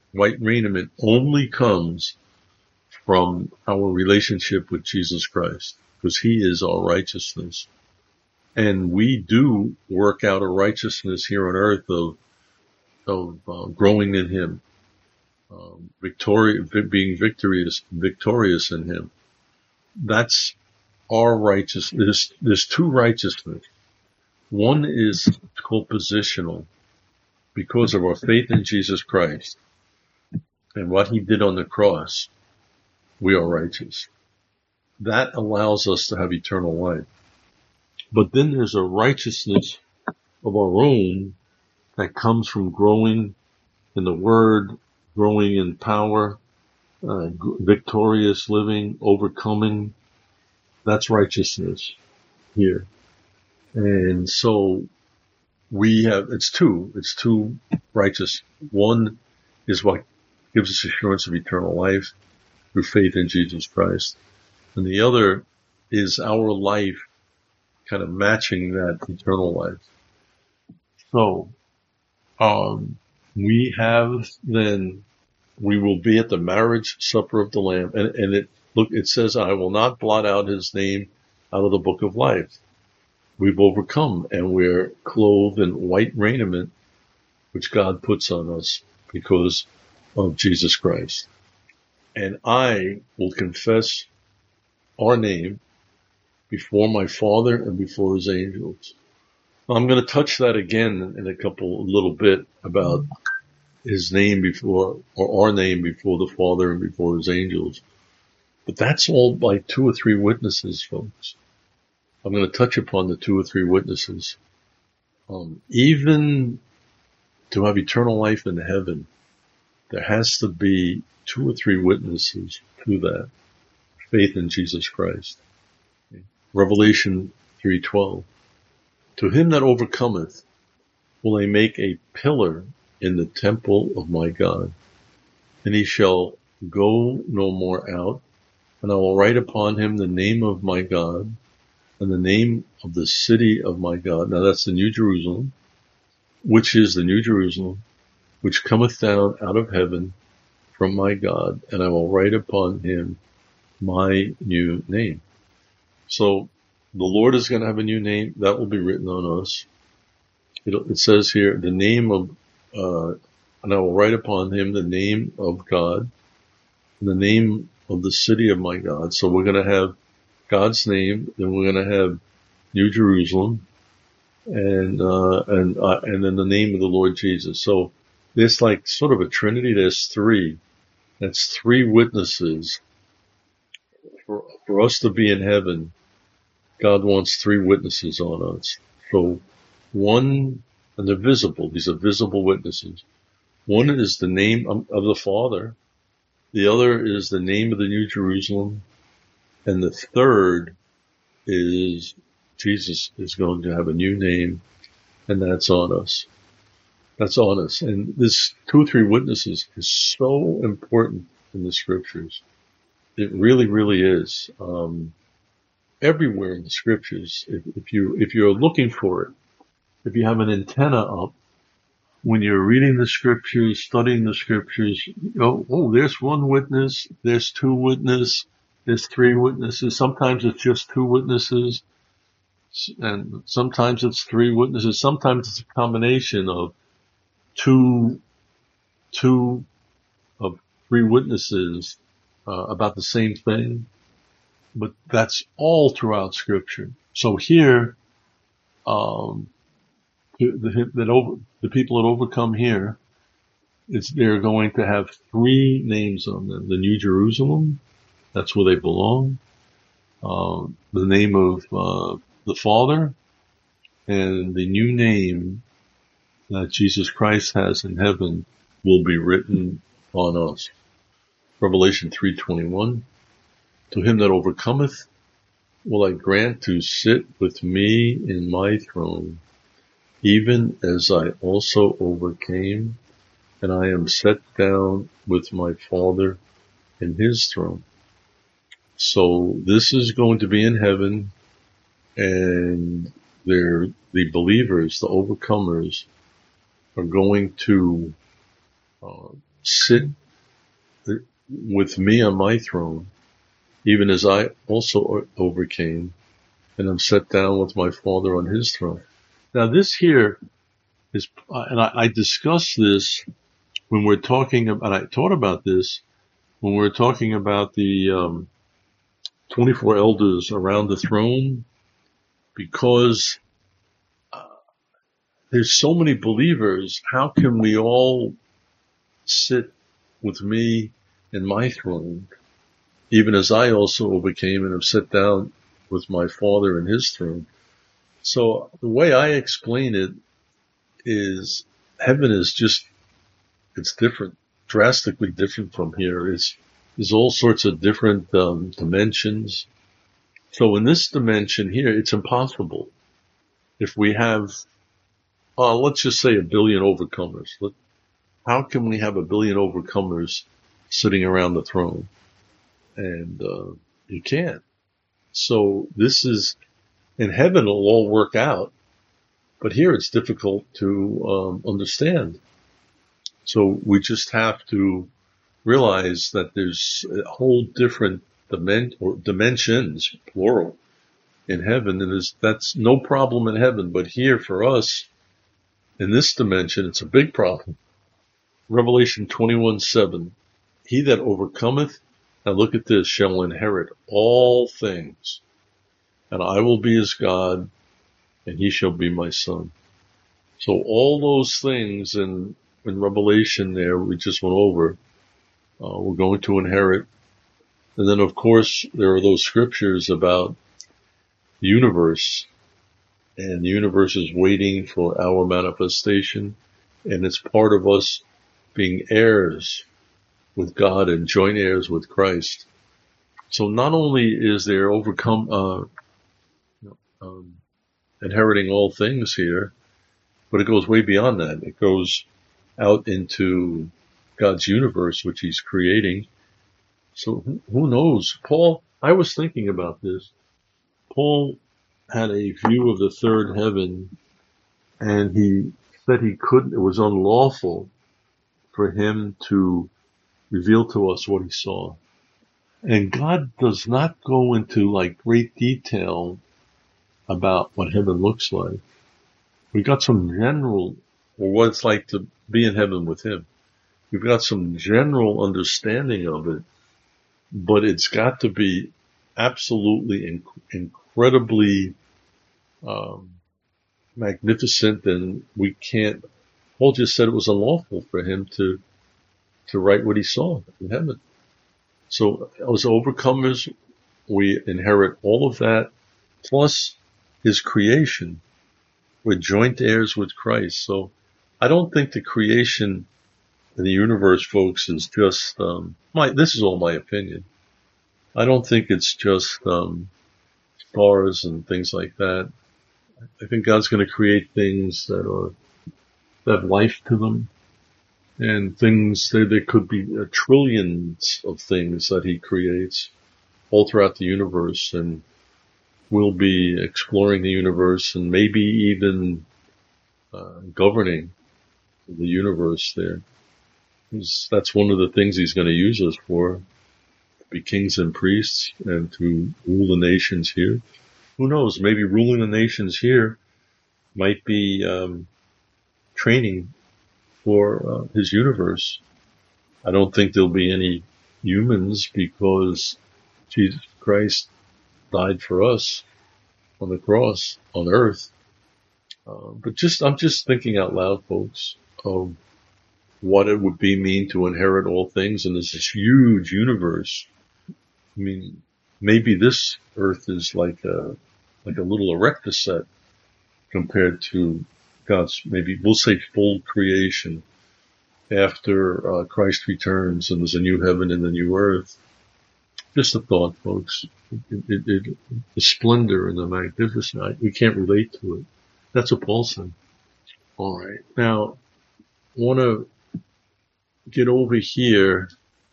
White raiment only comes from our relationship with Jesus Christ, because he is our righteousness. And we do work out a righteousness here on earth of, of uh, growing in him, um, victori- being victorious, victorious in him. That's our righteousness. There's, there's two righteousness. One is called positional, because of our faith in Jesus Christ and what he did on the cross. We are righteous. That allows us to have eternal life. But then there's a righteousness of our own that comes from growing in the Word, growing in power, uh, victorious living, overcoming. That's righteousness here. And so we have, it's two, it's two righteous. One is what gives us assurance of eternal life through faith in Jesus Christ. And the other is our life kind of matching that eternal life. So, um, we have then, we will be at the marriage supper of the Lamb. And, and it, look, it says, I will not blot out his name out of the book of life. We've overcome, and we're clothed in white raiment, which God puts on us because of Jesus Christ. And I will confess our name before my Father and before his angels. I'm going to touch that again in a couple, a little bit about his name before, or our name before the Father and before his angels. But that's all by two or three witnesses, folks. I'm going to touch upon the two or three witnesses. Um, even to have eternal life in heaven, there has to be two or three witnesses to that. Faith in Jesus Christ. Revelation three twelve. To him that overcometh will I make a pillar in the temple of my God, and he shall go no more out, and I will write upon him the name of my God, and the name of the city of my God. Now that's the New Jerusalem, which is the New Jerusalem, which cometh down out of heaven from my God, and I will write upon him my new name. So the Lord is going to have a new name that will be written on us. It, it says here, the name of, uh, and I will write upon him the name of God, and the name of the city of my God. So we're going to have God's name, then we're going to have New Jerusalem, and uh, and uh, and then the name of the Lord Jesus. So there's like sort of a trinity. There's three. That's three witnesses. For, for us to be in heaven, God wants three witnesses on us. So one, and they're visible. These are visible witnesses. One is the name of the Father. The other is the name of the New Jerusalem. And the third is Jesus is going to have a new name, and that's on us. That's on us. And this two or three witnesses is so important in the scriptures. It really, really is. Um, everywhere in the scriptures, if, if you, if you're looking for it, if you have an antenna up, when you're reading the scriptures, studying the scriptures, you go, oh, there's one witness, there's two witnesses, there's three witnesses. Sometimes it's just two witnesses, and sometimes it's three witnesses. Sometimes it's a combination of two, two of three witnesses uh, about the same thing. But that's all throughout Scripture. So here, um, the, that over, the people that overcome here, it's they're going to have three names on them: the New Jerusalem, that's where they belong. Uh, the name of uh, the Father, and the new name that Jesus Christ has in heaven will be written on us. Revelation three twenty-one. To him that overcometh will I grant to sit with me in my throne, even as I also overcame, and I am set down with my Father in his throne. So this is going to be in heaven, and they're, the believers, the overcomers, are going to uh, sit with me on my throne, even as I also overcame and am set down with my Father on his throne. Now this here is, and I, I discussed this when we're talking about, and I taught about this when we're talking about the um, twenty-four elders around the throne, because uh, there's so many believers. How can we all sit with me in my throne, even as I also overcame and have sat down with my Father in his throne? So the way I explain it is heaven is just, it's different, drastically different from here. It's, there's all sorts of different um, dimensions. So in this dimension here, it's impossible. If we have, uh, let's just say a billion overcomers. Let, how can we have a billion overcomers sitting around the throne? And uh, you can't. So this is, in heaven it'll all work out, but here it's difficult to um, understand. So we just have to realize that there's a whole different dimen- or dimensions, plural, in heaven, and there's, that's no problem in heaven. But here for us, in this dimension, it's a big problem. Revelation twenty-one seven, he that overcometh, now look at this, shall inherit all things, and I will be his God, and he shall be my son. So all those things in, in Revelation there, we just went over, uh, we're going to inherit. And then, of course, there are those scriptures about the universe, and the universe is waiting for our manifestation, and it's part of us being heirs with God and joint heirs with Christ. So not only is there overcome, uh, um, inheriting all things here, but it goes way beyond that. It goes out into God's universe, which he's creating. So who knows? Paul, I was thinking about this. Paul had a view of the third heaven, and he said he couldn't, it was unlawful for him to reveal to us what he saw. And God does not go into like great detail about what heaven looks like. We got some general, or what it's like to be in heaven with him. We've got some general understanding of it, but it's got to be absolutely inc- incredibly um, magnificent, and we can't. Paul just said it was unlawful for him to to write what he saw in heaven. So as overcomers, we inherit all of that, plus his creation. We're joint heirs with Christ. So I don't think the creation in the universe, folks, is just um, my. This is all my opinion. I don't think it's just um, stars and things like that. I think God's going to create things that are that have life to them, and things there. There could be uh, trillions of things that He creates all throughout the universe, and we'll be exploring the universe and maybe even uh, governing the universe there. That's one of the things He's going to use us for, to be kings and priests and to rule the nations here. Who knows? Maybe ruling the nations here might be um, training for uh, His universe. I don't think there'll be any humans because Jesus Christ died for us on the cross on earth. Uh, but just, I'm just thinking out loud, folks, of what it would be mean to inherit all things. And there's this huge universe. I mean, maybe this earth is like a, like a little erector set compared to God's, maybe we'll say full creation after uh, Christ returns and there's a new heaven and a new earth. Just a thought, folks. It, it, it, the splendor and the magnificence, we can't relate to it. That's what Paul said. All right. Now, I want to get over here,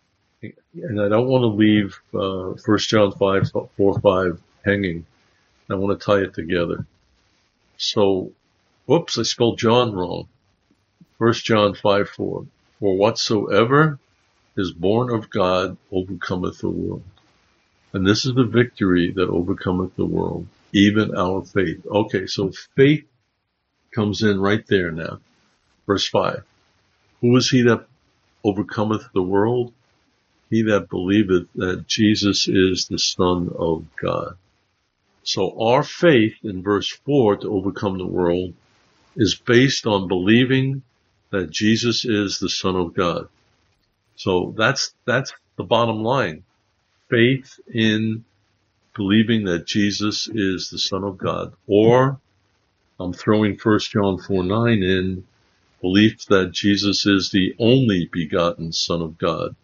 and I don't want to leave uh, First John five, four, five hanging. I want to tie it together. So, whoops, I spelled John wrong. First John five, four. For whatsoever is born of God overcometh the world. And this is the victory that overcometh the world, even our faith. Okay, so faith comes in right there now. Verse five. Who is he that overcometh the world? He that believeth that Jesus is the Son of God. So our faith in verse four to overcome the world is based on believing that Jesus is the Son of God. So that's, that's the bottom line. Faith in believing that Jesus is the Son of God. Or I'm throwing First John four nine in, belief that Jesus is the only begotten Son of God.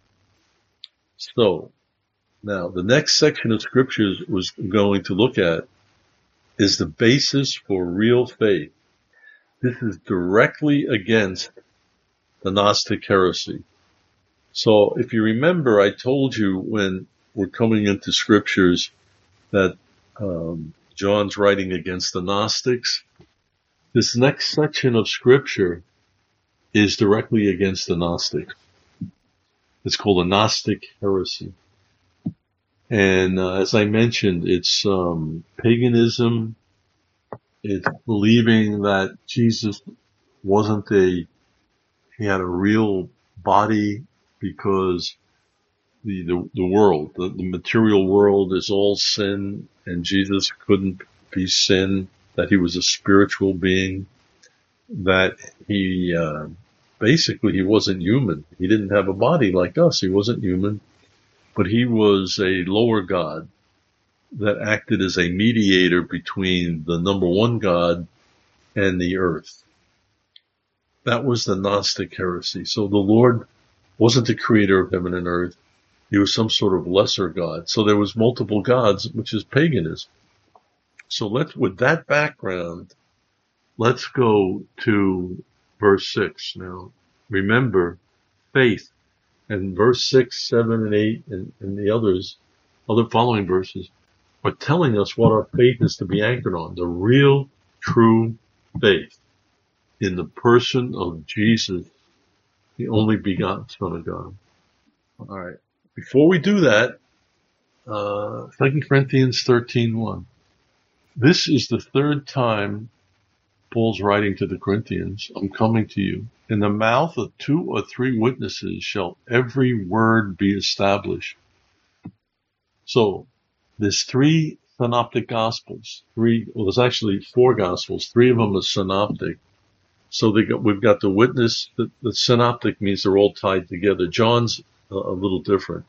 So, now the next section of scriptures was going to look at is the basis for real faith. This is directly against the Gnostic heresy. So if you remember, I told you when we're coming into scriptures that um, John's writing against the Gnostics. This next section of scripture is directly against the Gnostics. It's called a Gnostic heresy. And uh, as I mentioned, it's um, paganism. It's believing that Jesus wasn't a, he had a real body because the, the, the world, the, the material world is all sin and Jesus couldn't be sin, that he was a spiritual being, that he, uh, basically he wasn't human. He didn't have a body like us. He wasn't human, but he was a lower God that acted as a mediator between the number one God and the earth. That was the Gnostic heresy. So the Lord wasn't the creator of heaven and earth. He was some sort of lesser God. So there was multiple gods, which is paganism. So let's, with that background, let's go to verse six. Now, remember, faith, and verse six, seven, and eight, and, and the others, other following verses, are telling us what our faith is to be anchored on. The real, true faith in the person of Jesus, the only begotten Son of God. All right. Before we do that, uh, Second Corinthians thirteen one. This is the third time Paul's writing to the Corinthians, I'm coming to you. In the mouth of two or three witnesses shall every word be established. So, there's three synoptic gospels. Three, well, there's actually four gospels. Three of them are synoptic. So they got, we've got the witness. The, the synoptic means they're all tied together. John's a, a little different.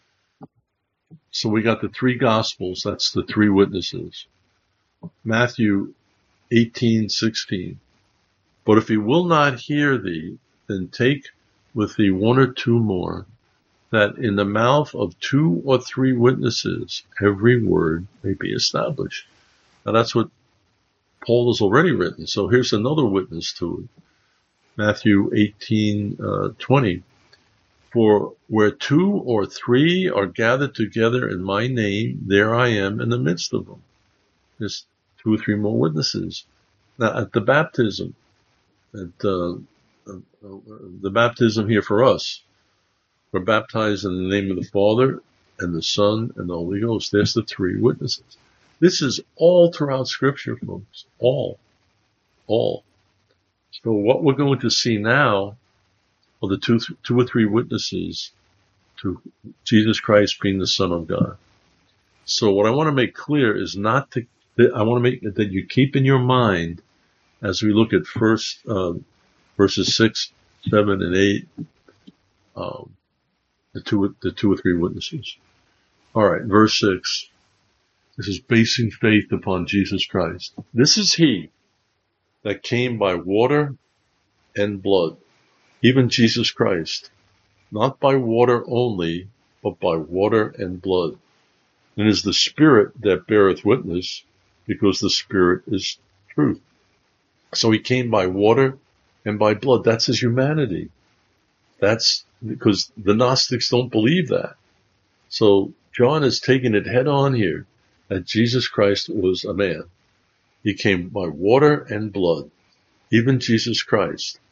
So we got the three gospels. That's the three witnesses. Matthew eighteen sixteen. But if he will not hear thee, then take with thee one or two more, that in the mouth of two or three witnesses every word may be established. Now that's what Paul has already written. So here's another witness to it. Matthew eighteen twenty. For where two or three are gathered together in my name, there I am in the midst of them. There's two or three more witnesses. Now at the baptism, at uh, uh, the baptism here for us, we're baptized in the name of the Father and the Son and the Holy Ghost. There's the three witnesses. This is all throughout Scripture, folks. All. All. So what we're going to see now are the two, two or three witnesses to Jesus Christ being the Son of God. So what I want to make clear is not to, I want to make that you keep in your mind as we look at first, uh, verses six, seven, and eight, um, the two, the two or three witnesses. All right, verse six. This is basing faith upon Jesus Christ. This is he that came by water and blood, even Jesus Christ, not by water only, but by water and blood. And it is the Spirit that beareth witness, because the Spirit is truth. So he came by water and by blood. That's his humanity. That's because the Gnostics don't believe that. So John is taking it head on here that Jesus Christ was a man. He came by water and blood, even Jesus Christ.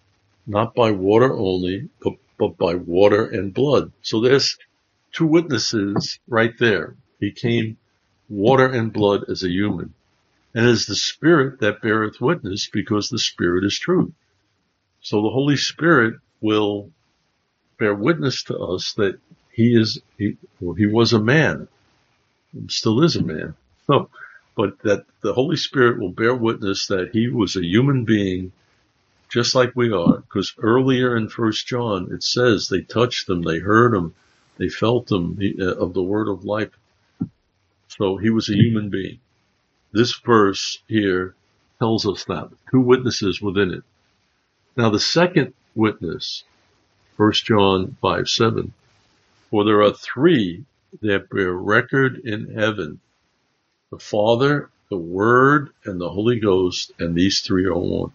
not by water only, but, but by water and blood. So there's two witnesses right there. He came water and blood as a human. And it is the Spirit that beareth witness, because the Spirit is truth. So the Holy Spirit will bear witness to us that he is, he, well, he was a man, still is a man. So, but that the Holy Spirit will bear witness that he was a human being just like we are, because earlier in First John it says they touched him, they heard him, they felt him uh, of the word of life. So he was a human being. This verse here tells us that. Two witnesses within it. Now the second witness, First John five seven, for there are three that bear record in heaven, the Father, the Word, and the Holy Ghost, and these three are one.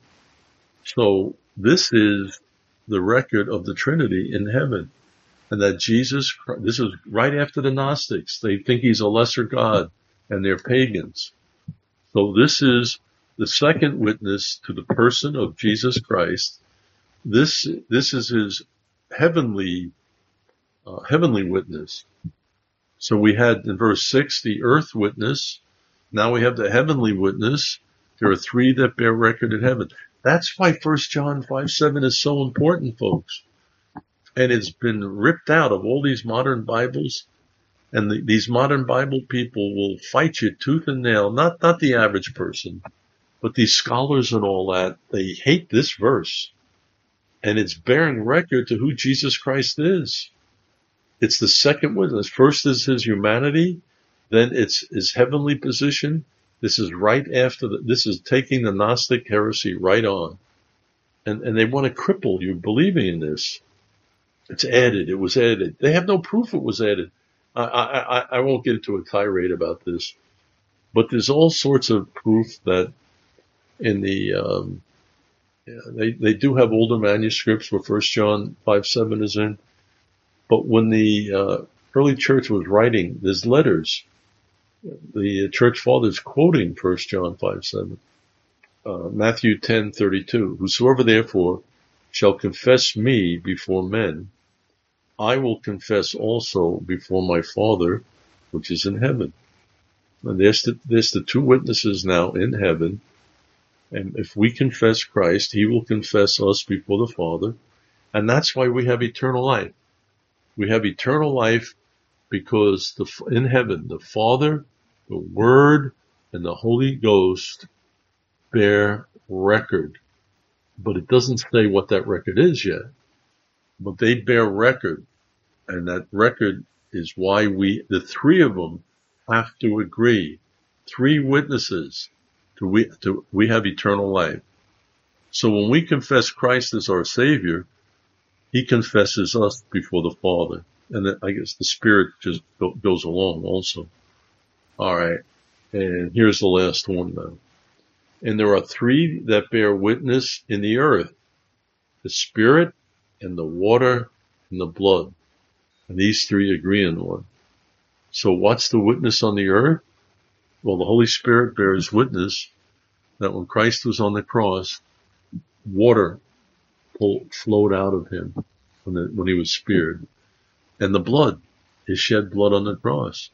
So this is the record of the Trinity in heaven. And that Jesus, this is right after the Gnostics. They think he's a lesser God, and they're pagans. So this is the second witness to the person of Jesus Christ. This, this is his heavenly, uh, heavenly witness. So we had in verse six, the earth witness. Now we have the heavenly witness. There are three that bear record in heaven. That's why First John five seven is so important, folks. And it's been ripped out of all these modern Bibles. And the, these modern Bible people will fight you tooth and nail. Not, not the average person, but these scholars and all that. They hate this verse. And it's bearing record to who Jesus Christ is. It's the second witness. First is his humanity. Then it's his heavenly position. This is right after the, this is taking the Gnostic heresy right on. And, and they want to cripple you believing in this. It's added. It was added. They have no proof it was added. I, I, I, I won't get into a tirade about this, but there's all sorts of proof that in the, um, yeah, they, they do have older manuscripts where First John five seven is in. But when the, uh, early church was writing, there's letters. The church fathers quoting First John five seven, uh, Matthew ten thirty-two, whosoever therefore shall confess me before men, I will confess also before my Father, which is in heaven. And there's the, there's the two witnesses now in heaven. And if we confess Christ, he will confess us before the Father. And that's why we have eternal life. We have eternal life because the, in heaven, the Father, the Word, and the Holy Ghost bear record. But it doesn't say what that record is yet. But they bear record. And that record is why we, the three of them, have to agree. Three witnesses to we, to we have eternal life. So when we confess Christ as our Savior, he confesses us before the Father. And then I guess the Spirit just go, goes along also. All right. And here's the last one now. And there are three that bear witness in the earth, the Spirit and the water and the blood. And these three agree in one. So what's the witness on the earth? Well, the Holy Spirit bears witness that when Christ was on the cross, water flowed out of him when, the, when he was speared. And the blood, he shed blood on the cross.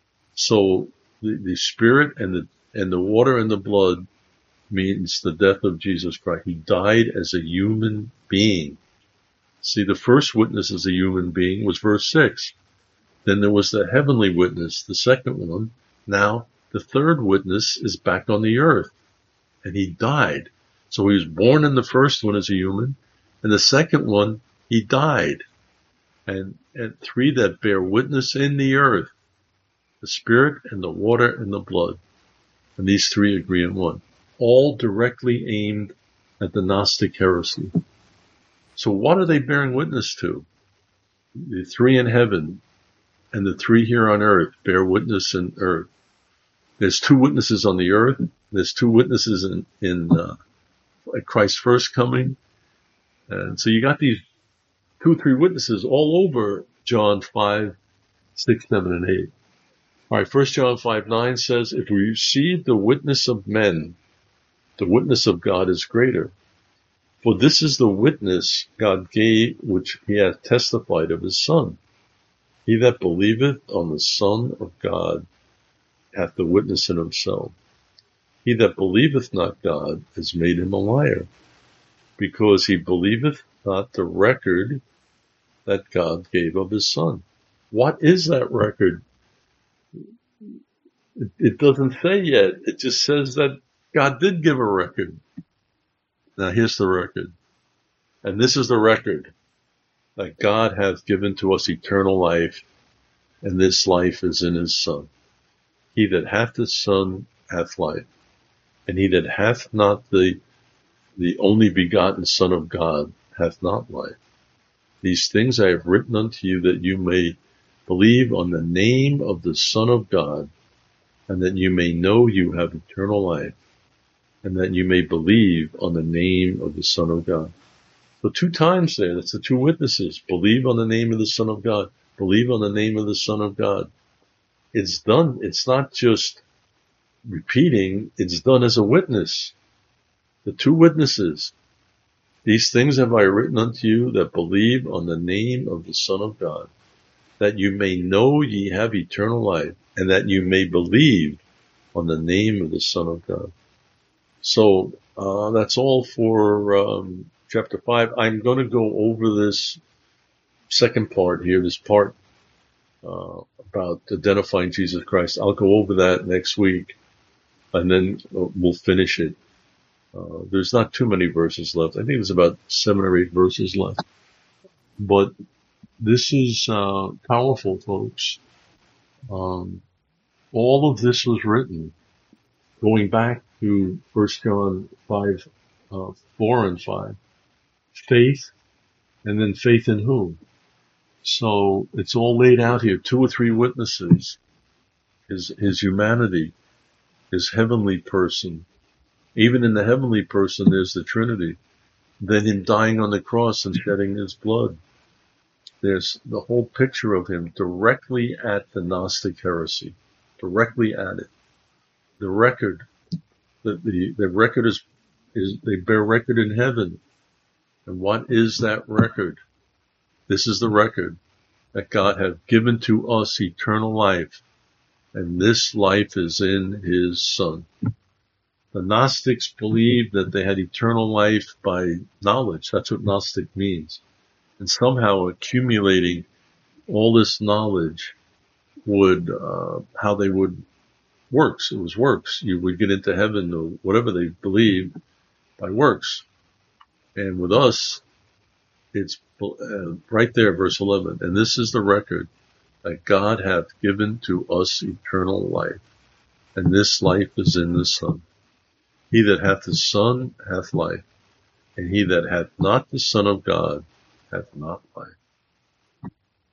So the, the Spirit and the, and the water and the blood means the death of Jesus Christ. He died as a human being. See, the first witness as a human being was verse six. Then there was the heavenly witness, the second one. Now, the third witness is back on the earth. And he died. So he was born in the first one as a human. And the second one, he died. And, and three that bear witness in the earth, the Spirit and the water and the blood. And these three agree in one. All directly aimed at the Gnostic heresy. So what are they bearing witness to? The three in heaven and the three here on earth bear witness in earth. There's two witnesses on the earth. There's two witnesses in, in uh, at Christ's first coming. And so you got these two, three witnesses all over John five, six, seven, and eight. All right, First John five, nine says, if we receive the witness of men, the witness of God is greater. For this is the witness God gave, which he hath testified of his Son. He that believeth on the Son of God hath the witness in himself. He that believeth not God has made him a liar, because he believeth not the record that God gave of his Son. What is that record? It, it doesn't say yet. It just says that God did give a record. Now here's the record. And this is the record, that God hath given to us eternal life, and this life is in his Son. He that hath the Son hath life, and he that hath not the the only begotten Son of God hath not life. These things I have written unto you, that you may believe on the name of the Son of God, and that you may know you have eternal life, and that you may believe on the name of the Son of God. So two times there, that's the two witnesses. Believe on the name of the Son of God. Believe on the name of the Son of God. It's done. It's not just repeating. It's done as a witness. The two witnesses. These things have I written unto you that believe on the name of the Son of God, that you may know ye have eternal life, and that you may believe on the name of the Son of God. So uh, that's all for um, chapter five. I'm going to go over this second part here, this part uh, about identifying Jesus Christ. I'll go over that next week, and then we'll finish it. Uh, there's not too many verses left. I think there's about seven or eight verses left. But this is uh, powerful, folks. Um, all of this was written going back to First John five, uh, four and five. Faith, and then faith in whom? So it's all laid out here. Two or three witnesses. His, his humanity, his heavenly person. Even in the heavenly person, there's the Trinity. Then him dying on the cross and shedding his blood. There's the whole picture of him directly at the Gnostic heresy. Directly at it. The record. The, the, the record is, is, they bear record in heaven. And what is that record? This is the record, that God hath given to us eternal life, and this life is in his Son. The Gnostics believed that they had eternal life by knowledge. That's what Gnostic means. And somehow accumulating all this knowledge would, uh, how they would works. It was works. You would get into heaven or whatever they believed by works. And with us, it's uh, right there, verse eleven. And this is the record, that God hath given to us eternal life, and this life is in the Son. He that hath the Son hath life, and he that hath not the Son of God hath not life.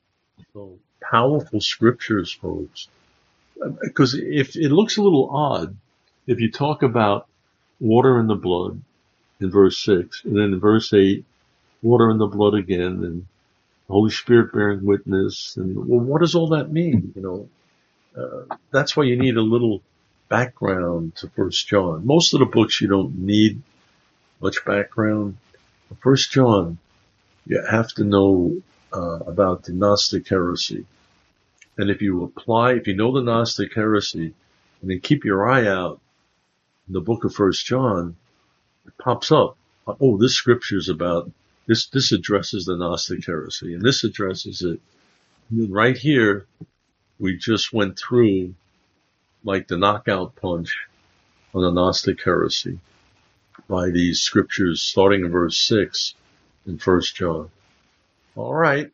So powerful scriptures, folks. Because if it looks a little odd, if you talk about water in the blood in verse six, and then in verse eight, water in the blood again, and the Holy Spirit bearing witness, and well, what does all that mean? You know, uh, that's why you need a little background to First John. Most of the books you don't need much background. First John, you have to know uh, about the Gnostic heresy. And if you apply, if you know the Gnostic heresy, and then keep your eye out in the book of First John, it pops up. Oh, this scripture is about, this, this addresses the Gnostic heresy, and this addresses it. And right here, we just went through like the knockout punch on the Gnostic heresy by these scriptures starting in verse six in First John. All right.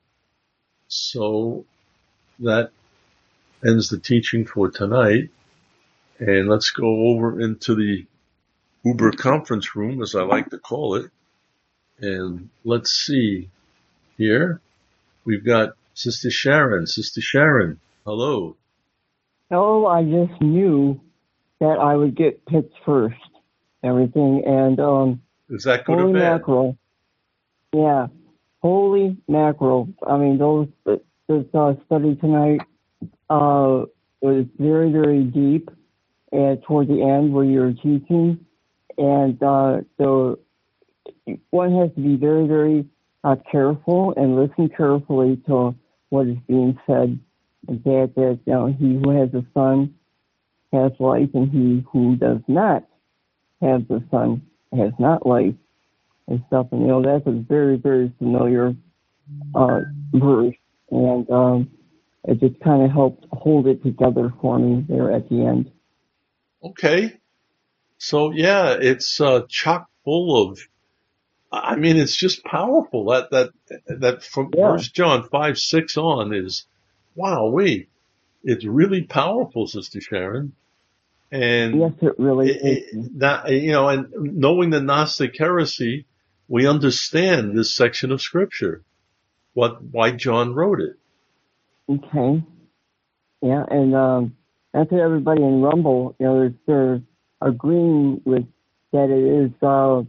So that ends the teaching for tonight. And let's go over into the Uber conference room, as I like to call it. And let's see here. We've got Sister Sharon. Sister Sharon, hello. Oh, I just knew that I would get picked first, everything, and um, Is that good holy or bad? mackerel. Yeah, holy mackerel. I mean, those this uh, study tonight uh, was very, very deep, and toward the end where you were teaching, and uh, so one has to be very, very uh, careful and listen carefully to what is being said. That, that you know, he who has the Son has life, and he who does not have the Son has not life, and stuff. And, you know, that's a very, very familiar uh, verse. And um, it just kind of helped hold it together for me there at the end. Okay. So, yeah, it's uh, chock full of, I mean, it's just powerful. That, that, that from Yeah. First John five, six on is, wow, wait, it's really powerful, Sister Sharon. And Yes, it really it, is. it, that, you know, and knowing the Gnostic heresy, we understand this section of Scripture, what why John wrote it. Okay. Yeah, and um, that's what everybody in Rumble, you know, they're, they're agreeing with that it is uh,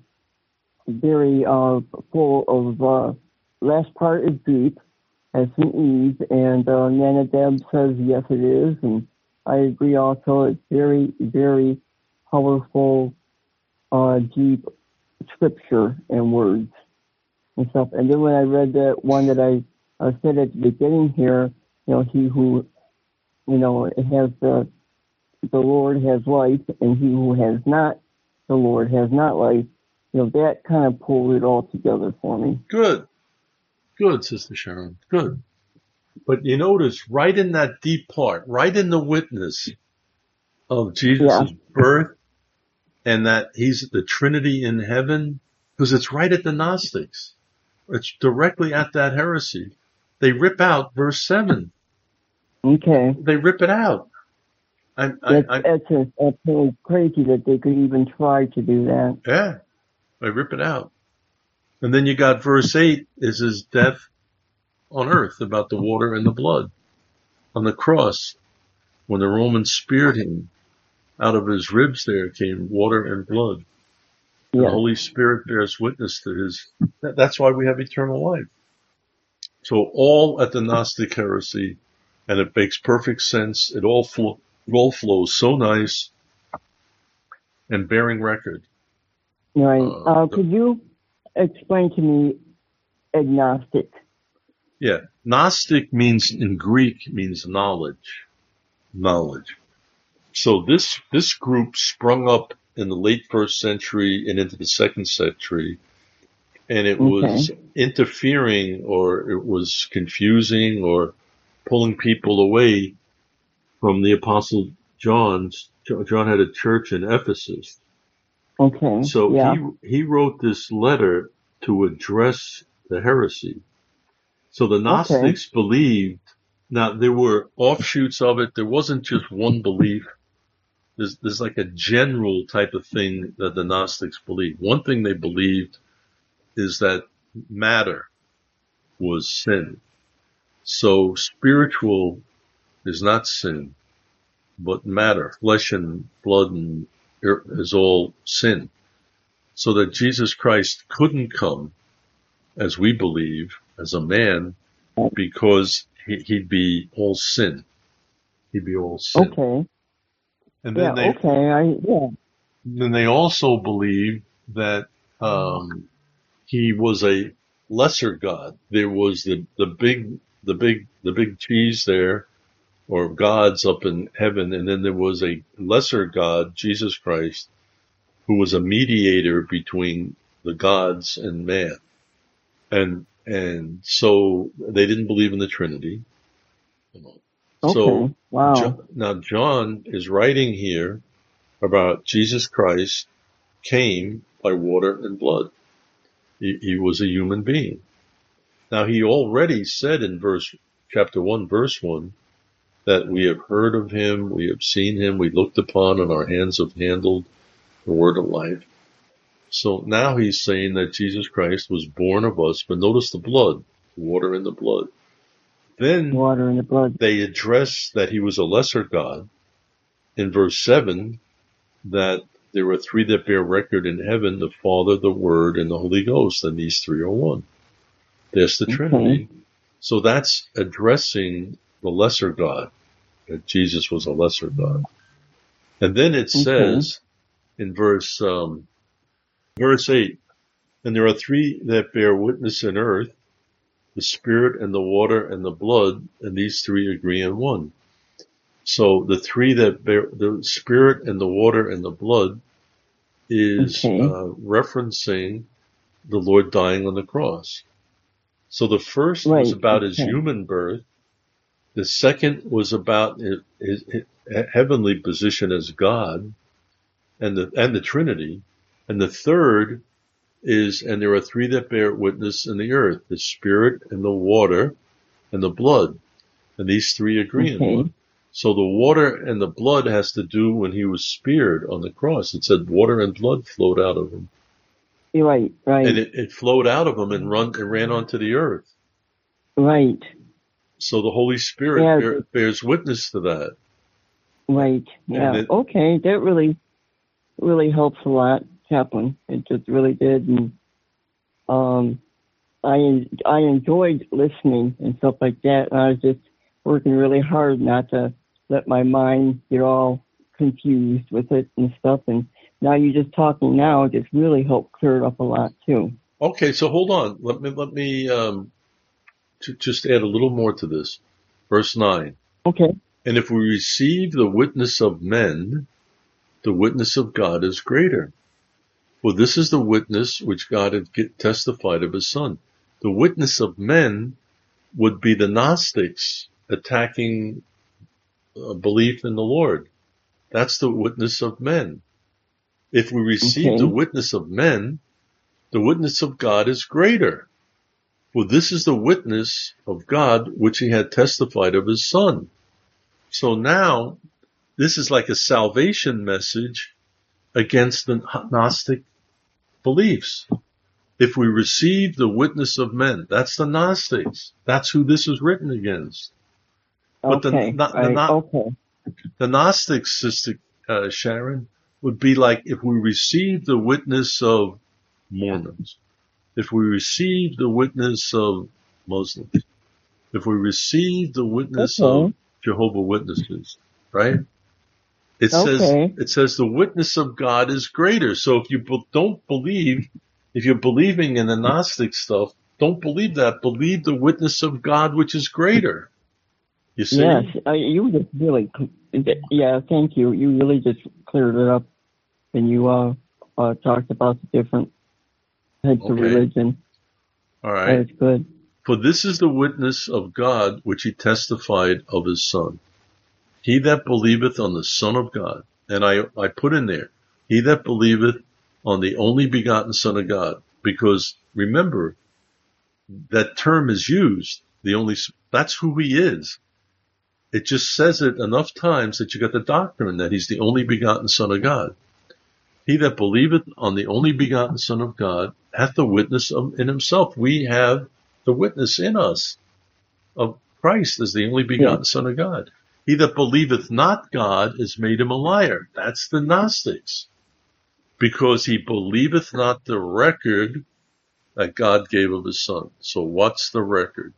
very uh, full of, uh, last part is deep, as in Eve, and uh, Nana Deb says yes it is, and I agree also, it's very, very powerful, uh, deep scripture and words and stuff. And then when I read that one that I uh, said at the beginning here, you know, he who, you know, has the, the Lord has life, and he who has not the Lord has not life, you know, that kind of pulled it all together for me. Good. Good, Sister Sharon. Good. But you notice right in that deep part, right in the witness of Jesus' Yeah. birth and that he's the Trinity in heaven, because it's right at the Gnostics. It's directly at that heresy. They rip out verse seven. Okay. They rip it out. I, I, That's, I, that's, a, that's really crazy that they could even try to do that. yeah, they rip it out. And then you got verse eight is his death on earth, about the water and the blood on the cross. When the Romans speared him, out of his ribs there came water and blood. And Yeah. the Holy Spirit bears witness to his, that's why we have eternal life. So all at the Gnostic heresy, and it makes perfect sense. It all flow, it all flows so nice and bearing record. Right. Uh, Uh, could you explain to me agnostic? Yeah. Gnostic means, in Greek, means knowledge. Knowledge. So this, this group sprung up in the late first century and into the second century, and it was Okay. interfering, or it was confusing, or pulling people away from the Apostle John's. John had a church in Ephesus. Okay. So Yeah. he, he wrote this letter to address the heresy. So the Gnostics Okay. believed, now there were offshoots of it. There wasn't just one belief. There's, there's like a general type of thing that the Gnostics believed. One thing they believed is that matter was sin. So spiritual is not sin, but matter, flesh and blood and is all sin. So that Jesus Christ couldn't come, as we believe, as a man, because he, he'd be all sin. He'd be all sin. Okay. And Yeah. then they, Okay. I yeah. then they also believed that, um, he was a lesser God. There was the, the big, the big, the big cheese there, or gods up in heaven. And then there was a lesser God, Jesus Christ, who was a mediator between the gods and man. And, and so they didn't believe in the Trinity. Okay. So Wow. John, now John is writing here about Jesus Christ came by water and blood. He, he was a human being. Now he already said in verse, chapter one, verse one, that we have heard of him, we have seen him, we looked upon, and our hands have handled the word of life. So now he's saying that Jesus Christ was born of us, but notice the blood, water and the blood. Then Water in the blood. they address that he was a lesser God in verse seven, that there are three that bear record in heaven, the Father, the Word, and the Holy Ghost, and these three are one. There's the Okay. Trinity. So that's addressing the lesser God, that Jesus was a lesser God. And then it Okay. says in verse, um, verse eight, And there are three that bear witness in earth, the spirit and the water and the blood, and these three agree in one. So the three that bear, the spirit and the water and the blood, is Okay. uh, referencing the Lord dying on the cross. So the first Right. was about his Okay. human birth. The second was about his, his, his heavenly position as God and the, and the Trinity. And the third is, and there are three that bear witness in the earth, the spirit and the water and the blood. And these three agree Okay. in one. So the water and the blood has to do when he was speared on the cross. It said water and blood flowed out of him. You're right, right, And it, it flowed out of him and run, it ran onto the earth. right, So the Holy Spirit Yeah. bear, bears witness to that. right. Yeah. it- Okay, that really, really helps a lot, Chaplain. It just really did, and um, I I enjoyed listening and stuff like that. And I was just working really hard not to let my mind get all confused with it and stuff. And now you just talking now just really helped clear it up a lot too. Okay, so hold on. Let me, let me, um, to just add a little more to this. Verse nine. Okay. And if we receive the witness of men, the witness of God is greater. For this is the witness which God had get testified of his Son. The witness of men would be the Gnostics attacking uh, belief in the Lord. That's the witness of men. If we receive Okay. the witness of men, the witness of God is greater. For this is the witness of God which he had testified of his Son. So now, this is like a salvation message against the Gnostic beliefs. If we receive the witness of men, that's the Gnostics. That's who this is written against. But the- Okay. not- the right. not- okay. The Gnostics, Sister uh, Sharon, would be like if we receive the witness of Mormons, if we receive the witness of Muslims, if we receive the witness Okay. of Jehovah Witnesses, right? It says, Okay. it says the witness of God is greater. So if you be- don't believe, if you're believing in the Gnostic stuff, don't believe that. Believe the witness of God, which is greater. You see? Yes, uh, you just really, yeah, thank you. You really just cleared it up, and you uh, uh talked about the different types of Okay. religion. All right. That's good. For this is the witness of God which he testified of his Son. He that believeth on the Son of God, and I, I put in there, he that believeth on the only begotten Son of God, because remember, that term is used, the only, that's who he is. It just says it enough times that you got the doctrine that he's the only begotten Son of God. He that believeth on the only begotten Son of God hath the witness of, in himself. We have the witness in us of Christ as the only begotten Yeah. Son of God. He that believeth not God is made him a liar. That's the Gnostics. Because he believeth not the record that God gave of his Son. So what's the record?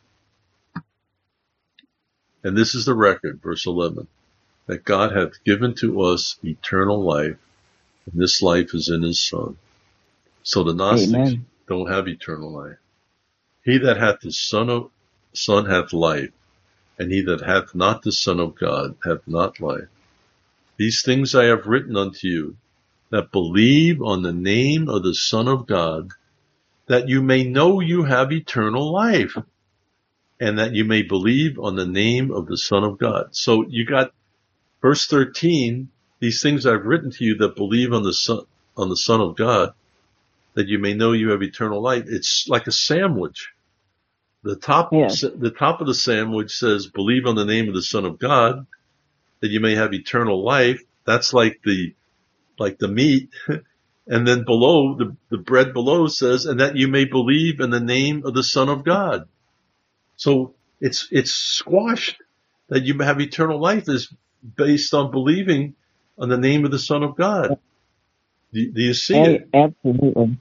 And this is the record, verse eleven, that God hath given to us eternal life, and this life is in his Son. So the Gnostics Amen. don't have eternal life. He that hath the Son of Son hath life, and he that hath not the Son of God hath not life. These things I have written unto you, that believe on the name of the Son of God, that you may know you have eternal life, and that you may believe on the name of the Son of God. So you got verse thirteen, these things I've written to you that believe on the Son, on the Son of God, that you may know you have eternal life. It's like a sandwich. The top, Yes. the top of the sandwich says, believe on the name of the Son of God, that you may have eternal life. That's like the, like the meat. And then below, the, the bread below says, and that you may believe in the name of the Son of God. So it's, it's squashed. That you have eternal life is based on believing on the name of the Son of God. Do, do you see it? A- absolutely.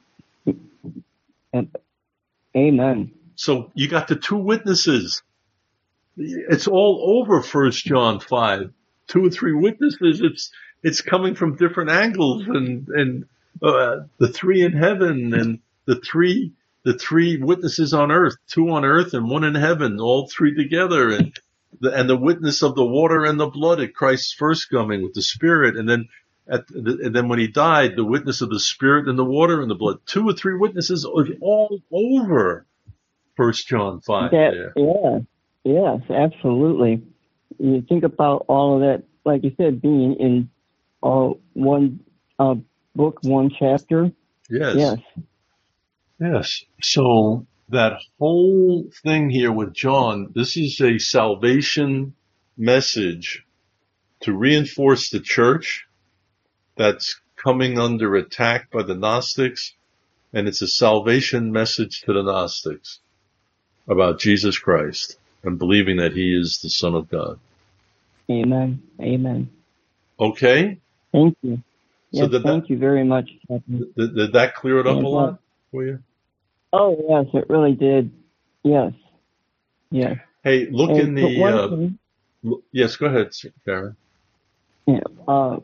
Amen. So you got the two witnesses. It's all over First John five. Two or three witnesses. It's it's coming from different angles, and and uh, the three in heaven, and the three the three witnesses on earth, two on earth and one in heaven, all three together, and the and the witness of the water and the blood at Christ's first coming with the Spirit, and then at the, and then when he died, the witness of the Spirit and the water and the blood. Two or three witnesses all over First John five. That, there. Yeah, yes, absolutely. You think about all of that, like you said, being in uh, one uh, book, one chapter. Yes. Yes. Yes. So that whole thing here with John, this is a salvation message to reinforce the church that's coming under attack by the Gnostics, and it's a salvation message to the Gnostics about Jesus Christ and believing that he is the Son of God. Amen. Amen. Okay? Thank you. So Yes, did thank that, you very much, Captain. did, did that clear it up And, a lot for you? Oh, yes, it really did. Yes. Yes. Hey, look And in but the, one uh, thing, l- yes, go ahead, Karen. yeah, uh,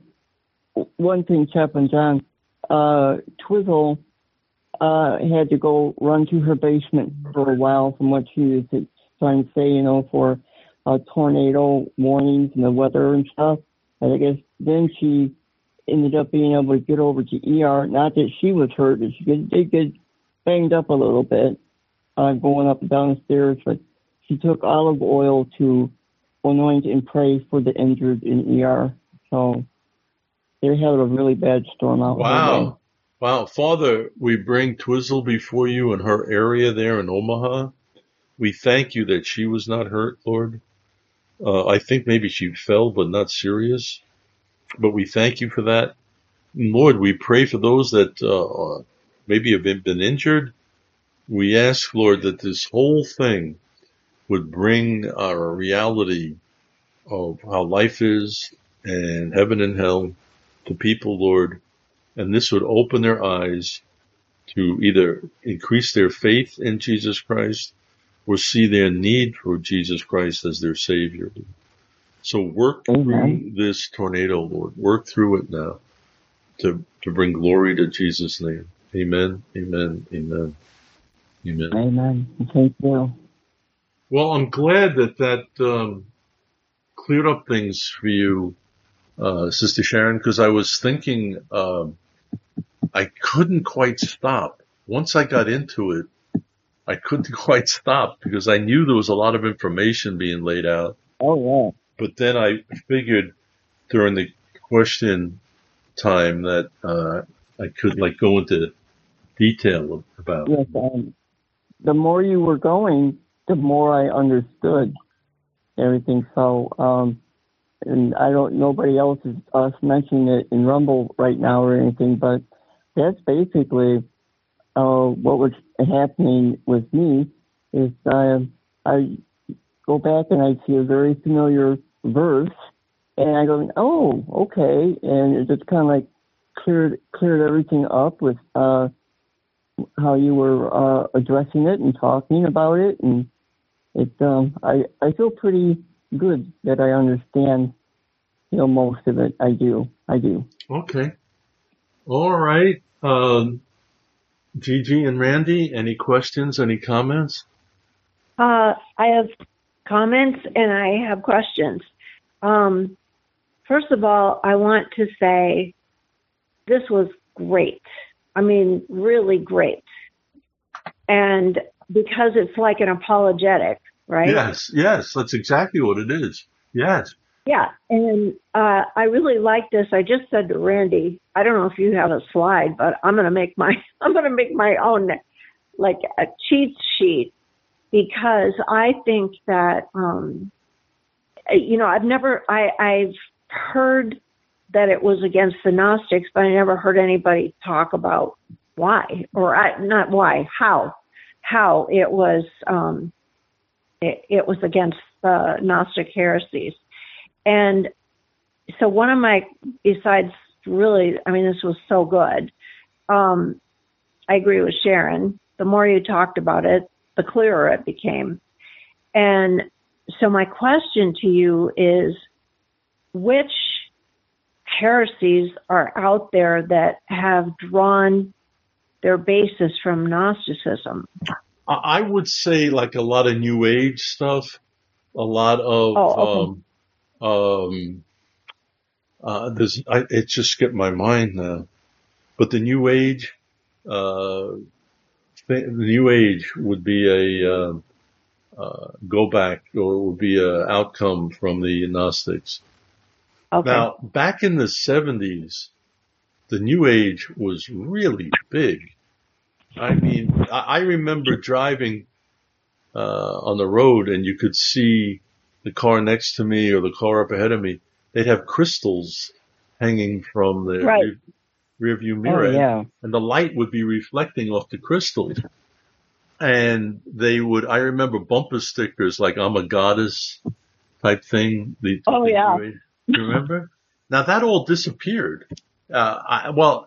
one thing, Chaplain John, uh, Twizzle uh, had to go run to her basement for a while from what she was trying to say, you know, for uh, tornado warnings and the weather and stuff. And I guess then she ended up being able to get over to E R. Not that she was hurt, but she did get banged up a little bit uh, going up and down the stairs, but she took olive oil to anoint and pray for the injured in E R. So they had a really bad storm out there. Wow. Wow. Father, we bring Twizzle before you in her area there in Omaha. We thank you that she was not hurt, Lord. Uh, I think maybe she fell, but not serious. But we thank you for that. And Lord, we pray for those that uh, maybe have been injured. We ask, Lord, that this whole thing would bring our reality of how life is and heaven and hell to people, Lord. And this would open their eyes to either increase their faith in Jesus Christ or see their need for Jesus Christ as their Savior. So work Amen. through this tornado, Lord. Work through it now to, to bring glory to Jesus' name. Amen, amen, amen, amen. Amen. Thank you. Well, I'm glad that that um, cleared up things for you, uh, Sister Sharon, because I was thinking um, I couldn't quite stop. Once I got into it, I couldn't quite stop because I knew there was a lot of information being laid out. Oh, yeah. But then I figured during the question time that uh, I could like go into detail about it. Yes, um, the more you were going, the more I understood everything. So, um, and I don't, nobody else is us mentioning it in Rumble right now or anything, but that's basically uh, what was happening with me is I, I go back and I see a very familiar verse and I go, oh, okay. And it just kind of like cleared, cleared everything up with, uh, how you were, uh, addressing it and talking about it. And it, um, I, I feel pretty good that I understand, you know, most of it. I do. I do. Okay. All right. Um, Gigi and Randy, any questions, any comments? Uh, I have comments and I have questions. Um, first of all, I want to say this was great. I mean, really great. And because it's like an apologetic, right? Yes, yes, that's exactly what it is. Yes. Yeah, and uh, I really like this. I just said to Randy, I don't know if you have a slide, but I'm going to make my I'm going to make my own like a cheat sheet because I think that um, you know I've never I, I've heard that it was against the Gnostics, but I never heard anybody talk about why or I, not why how how it was um, it, it was against the Gnostic heresies. And so one of my, besides really, I mean, this was so good. Um, I agree with Sharon. The more you talked about it, the clearer it became. And so my question to you is, which heresies are out there that have drawn their basis from Gnosticism. I I would say like a lot of New Age stuff, a lot of Oh, okay. um, um, uh, there's I, it just skipped my mind now. But the New Age, uh, th- the New Age would be a uh, uh, go back, or it would be a outcome from the Gnostics. Okay. Now, back in the seventies, the New Age was really big. I mean, I, I remember driving uh, on the road, and you could see the car next to me or the car up ahead of me. They'd have crystals hanging from the Right. rear, rear view Oh, mirror, yeah. and the light would be reflecting off the crystals. And they would, I remember bumper stickers like "I'm a goddess" type thing. The, Oh, the yeah. New Age. Do you remember? Now that all disappeared. Uh, I, well,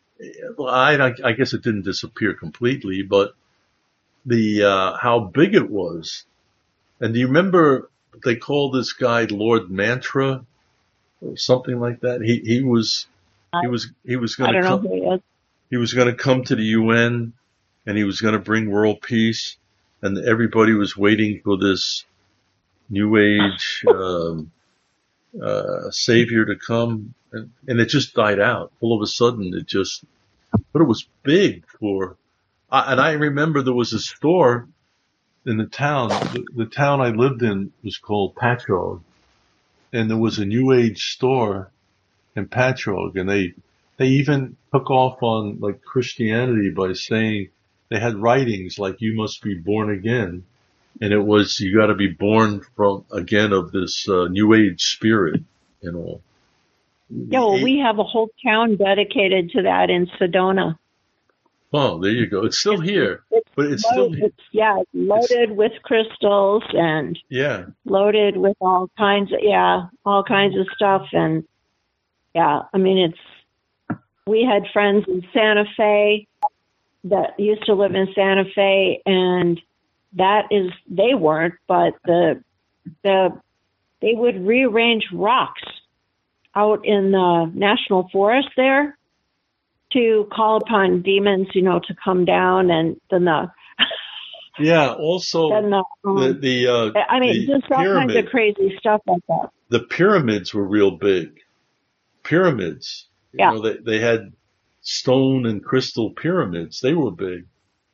I, I guess it didn't disappear completely, but the uh, how big it was. And do you remember they called this guy Lord Mantra or something like that? He he was he was he was I going to don't know come who he is. he was going to come to the U N, and he was going to bring world peace, and everybody was waiting for this New Age um, uh, savior to come, and, and it just died out. All of a sudden, it just, but it was big for, I, and I remember there was a store in the town. The, the town I lived in was called Patchogue, and there was a New Age store in Patchogue, and they they even took off on like Christianity by saying they had writings like "You must be born again," and it was you got to be born from again of this uh, New Age spirit, you know. Yeah, well, we have a whole town dedicated to that in Sedona. Oh, there you go. It's still here, It's but it's loaded, still it's, yeah, it's loaded with crystals and yeah. loaded with all kinds of, yeah, all kinds of stuff. And yeah, I mean, it's, we had friends in Santa Fe that used to live in Santa Fe, and that is, they weren't, but the, the, they would rearrange rocks out in the national forest there to call upon demons, you know, to come down, and then the, Yeah. Also, then the, um, the the uh, I mean, the just all kinds pyramid, of crazy stuff like that. the pyramids were real big. Pyramids, you Yeah. know, they they had stone and crystal pyramids. They were big.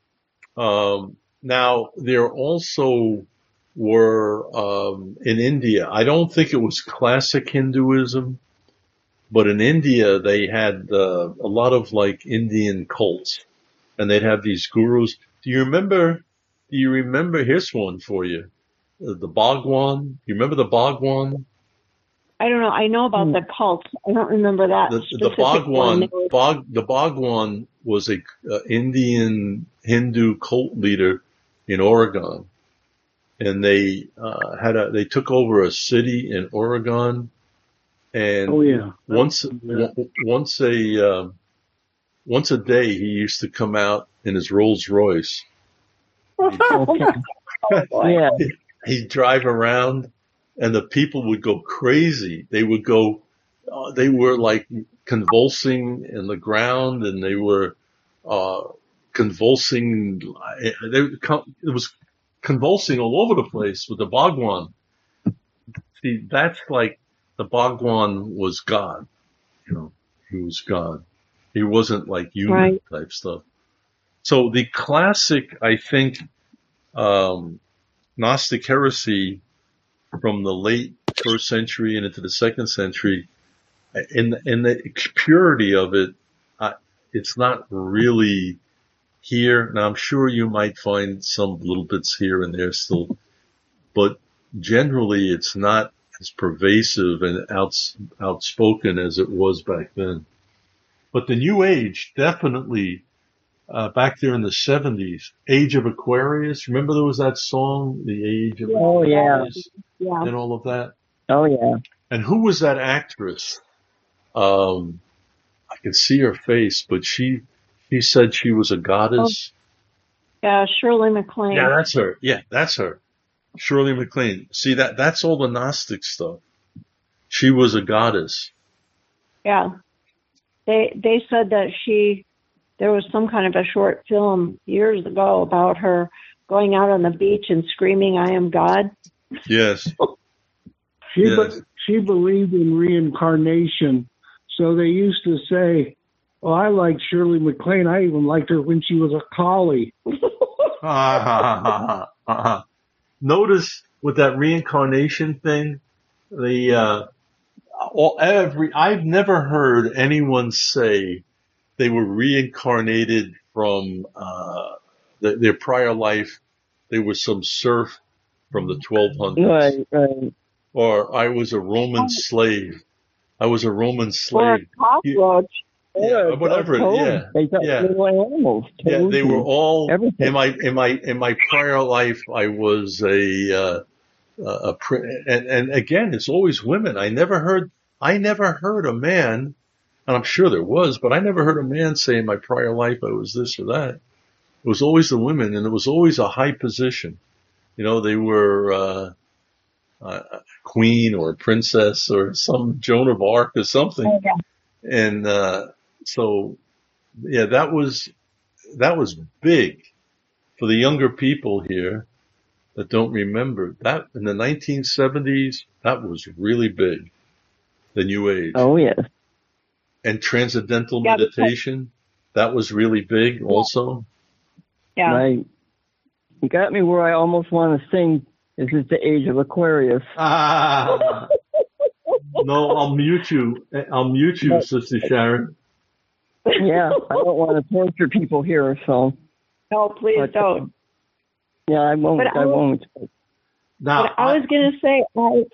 Um, now there also were um, in India. I don't think it was classic Hinduism, but in India they had uh, a lot of like Indian cults, and they'd have these gurus. Do you remember? Do you remember? Here's one for you. Uh, the Bhagwan. You remember the Bhagwan? I don't know. I know about the cults. I don't remember that The, the specific one. Bhagwan, There was- Bhag, the Bhagwan was a uh, Indian Hindu cult leader in Oregon, and they uh, had a they took over a city in Oregon, and Oh yeah. once Yeah. w- once a um, once a day he used to come out in his Rolls Royce. Okay. Oh, boy. Yeah. He'd drive around, and the people would go crazy. They would go, uh, they were like convulsing in the ground, and they were uh, convulsing. They, it was convulsing all over the place with the Bhagwan. See, that's like the Bhagwan was God. You know, he was God. He wasn't like human Right. type stuff. So the classic, I think, um, Gnostic heresy from the late first century and into the second century, in in the purity of it, uh, it's not really here. Now I'm sure you might find some little bits here and there still, but generally it's not as pervasive and outs, outspoken as it was back then. But the New Age definitely. Uh, back there in the seventies, Age of Aquarius. Remember there was that song, The Age of Oh, yeah. Aquarius, Yeah. and all of that? Oh, yeah. And who was that actress? Um, I can see her face, but she, she said she was a goddess. Yeah, Shirley MacLaine. Yeah, that's her. Yeah, that's her. Shirley MacLaine. See, that, that's all the Gnostic stuff. She was a goddess. Yeah. They they said that she there was some kind of a short film years ago about her going out on the beach and screaming, "I am God." Yes. She, Yes. be- she believed in reincarnation. So they used to say, "Oh, I like Shirley MacLaine. I even liked her when she was a collie." Notice with that reincarnation thing, the uh, all every I've never heard anyone say they were reincarnated from uh, the, their prior life. They were some serf from the twelve hundreds, Right, right. or I was a Roman slave. I was a Roman Or a slave. You- cockroach. yeah, Or whatever. toads. Yeah, They got yeah. little animals. Yeah, toads they were and all everything. in my in my in my prior life. I was a uh, a pr- and and again, it's always women. I never heard I never heard a man, and I'm sure there was, but I never heard a man say in my prior life I was this or that. It was always the women, and it was always a high position. You know, they were uh, a queen or a princess or some Joan of Arc or something, Oh, yeah. and uh, so yeah, that was. That was big for the younger people here that don't remember that in the nineteen seventies. That was really big, the New Age. Oh, yes. And transcendental Yeah, because- meditation. That was really big also. Yeah. Right. You got me where I almost want to sing, "This is the age of Aquarius." Ah, no, I'll mute you. I'll mute you, Sister Sharon. Yeah, I don't want to torture people here, so No, please But- don't. yeah, I won't. But I I was- won't. Now, But I was going to say,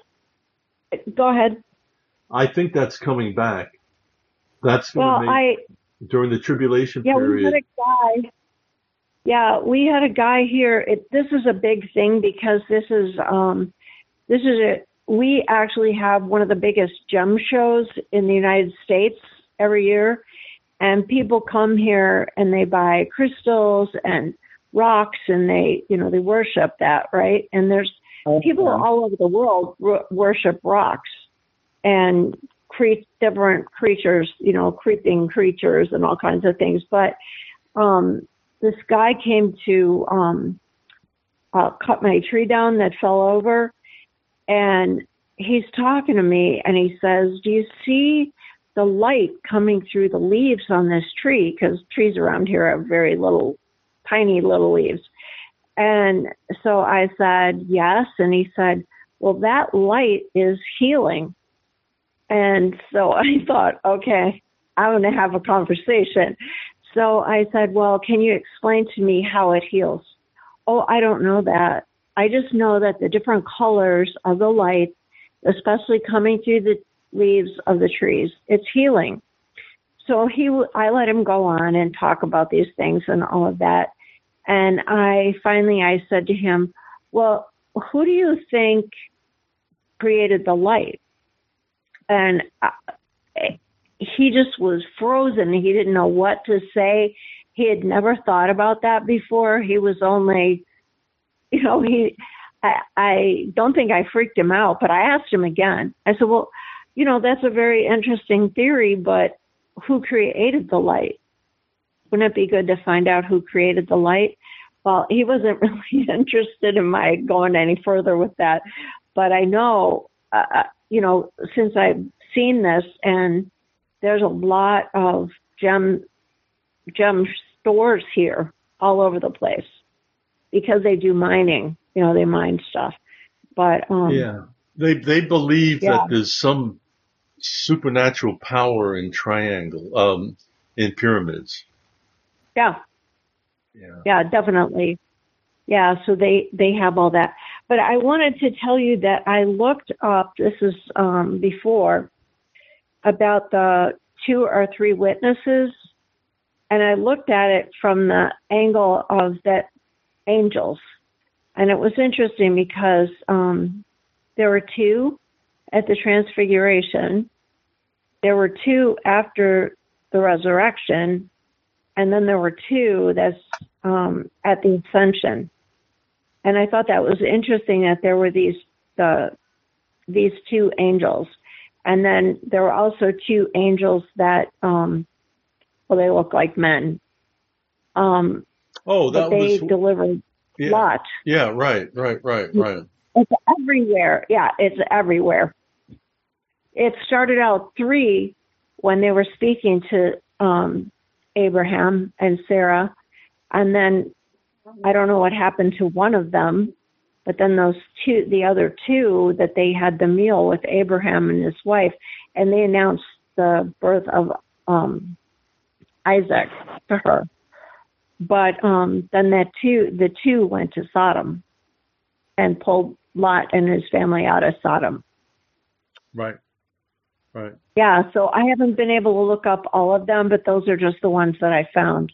I, go ahead. I think that's coming back. That's going Well, to I, make during the tribulation yeah, we period. had a guy. Yeah, we had a guy here. It, this is a big thing because this is, um, this is a, we actually have one of the biggest gem shows in the United States every year. And people come here and they buy crystals and rocks and they, you know, they worship that, right? And there's people all over the world r- worship rocks and create different creatures, you know, creeping creatures and all kinds of things. But um, this guy came to um, uh, cut my tree down that fell over, and he's talking to me and he says, "Do you see the light coming through the leaves on this tree?" Because trees around here have very little, tiny little leaves. And so I said, yes. And he said, "Well, that light is healing." And so I thought, okay, I'm going to have a conversation. So I said, "Well, can you explain to me how it heals?" "Oh, I don't know that. I just know that the different colors of the light, especially coming through the leaves of the trees, it's healing." So he, I let him go on and talk about these things and all of that. And I finally, I said to him, "Well, who do you think created the light?" And I, he just was frozen. He didn't know what to say. He had never thought about that before. He was only, you know, he, I, I don't think I freaked him out, but I asked him again. I said, "Well, you know, that's a very interesting theory, but who created the light? Wouldn't it be good to find out who created the light?" Well, he wasn't really interested in my going any further with that. But I know, uh, you know, since I've seen this, and there's a lot of gem gem stores here all over the place because they do mining. You know, they mine stuff. But um, yeah, they they believe Yeah. that there's some supernatural power in triangle, um, in pyramids. yeah. Yeah. Yeah, definitely. Yeah, so they, they have all that. But I wanted to tell you that I looked up, this is um, before, about the two or three witnesses, and I looked at it from the angle of that angels. And it was interesting because um, there were two at the Transfiguration, there were two after the resurrection, and then there were two that's um, at the ascension. And I thought that was interesting that there were these uh, these two angels. And then there were also two angels that, um, well, they look like men, Um, Oh, but that they was delivered yeah, Lot. yeah, right, right, right, right. It's everywhere. Yeah, it's everywhere. It started out three when they were speaking to um, Abraham and Sarah, and then I don't know what happened to one of them, but then those two, the other two, that they had the meal with Abraham and his wife, and they announced the birth of um, Isaac to her. But um, then that two, the two went to Sodom and pulled Lot and his family out of Sodom. Right, right. Yeah, so I haven't been able to look up all of them, but those are just the ones that I found.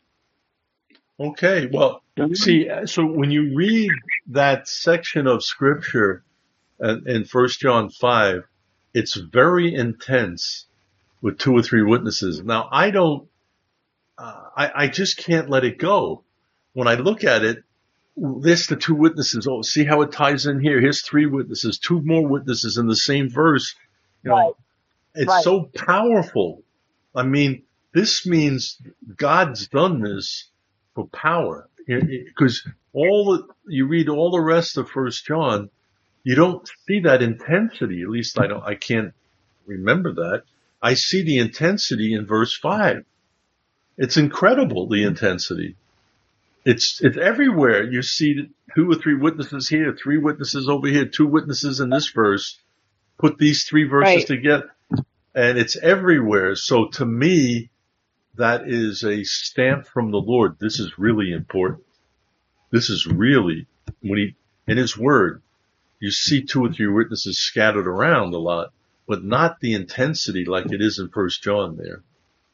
Okay, well, see, so when you read that section of scripture in, in First John five, it's very intense with two or three witnesses. Now, I don't, uh, I, I just can't let it go. When I look at it, there's the two witnesses. Oh, see how it ties in here. Here's three witnesses, two more witnesses in the same verse. You know, Right. it's Right. so powerful. I mean, this means God's done this for power, because all the, you read all the rest of First John, you don't see that intensity. At least I don't. I can't remember that. I see the intensity in verse five. It's incredible, the intensity. It's it's everywhere. You see two or three witnesses here, three witnesses over here, two witnesses in this verse. Put these three verses Right. together, and it's everywhere. So to me, that is a stamp from the Lord. This is really important. This is really, when he, in his word, you see two or three witnesses scattered around a lot, but not the intensity like it is in First John there.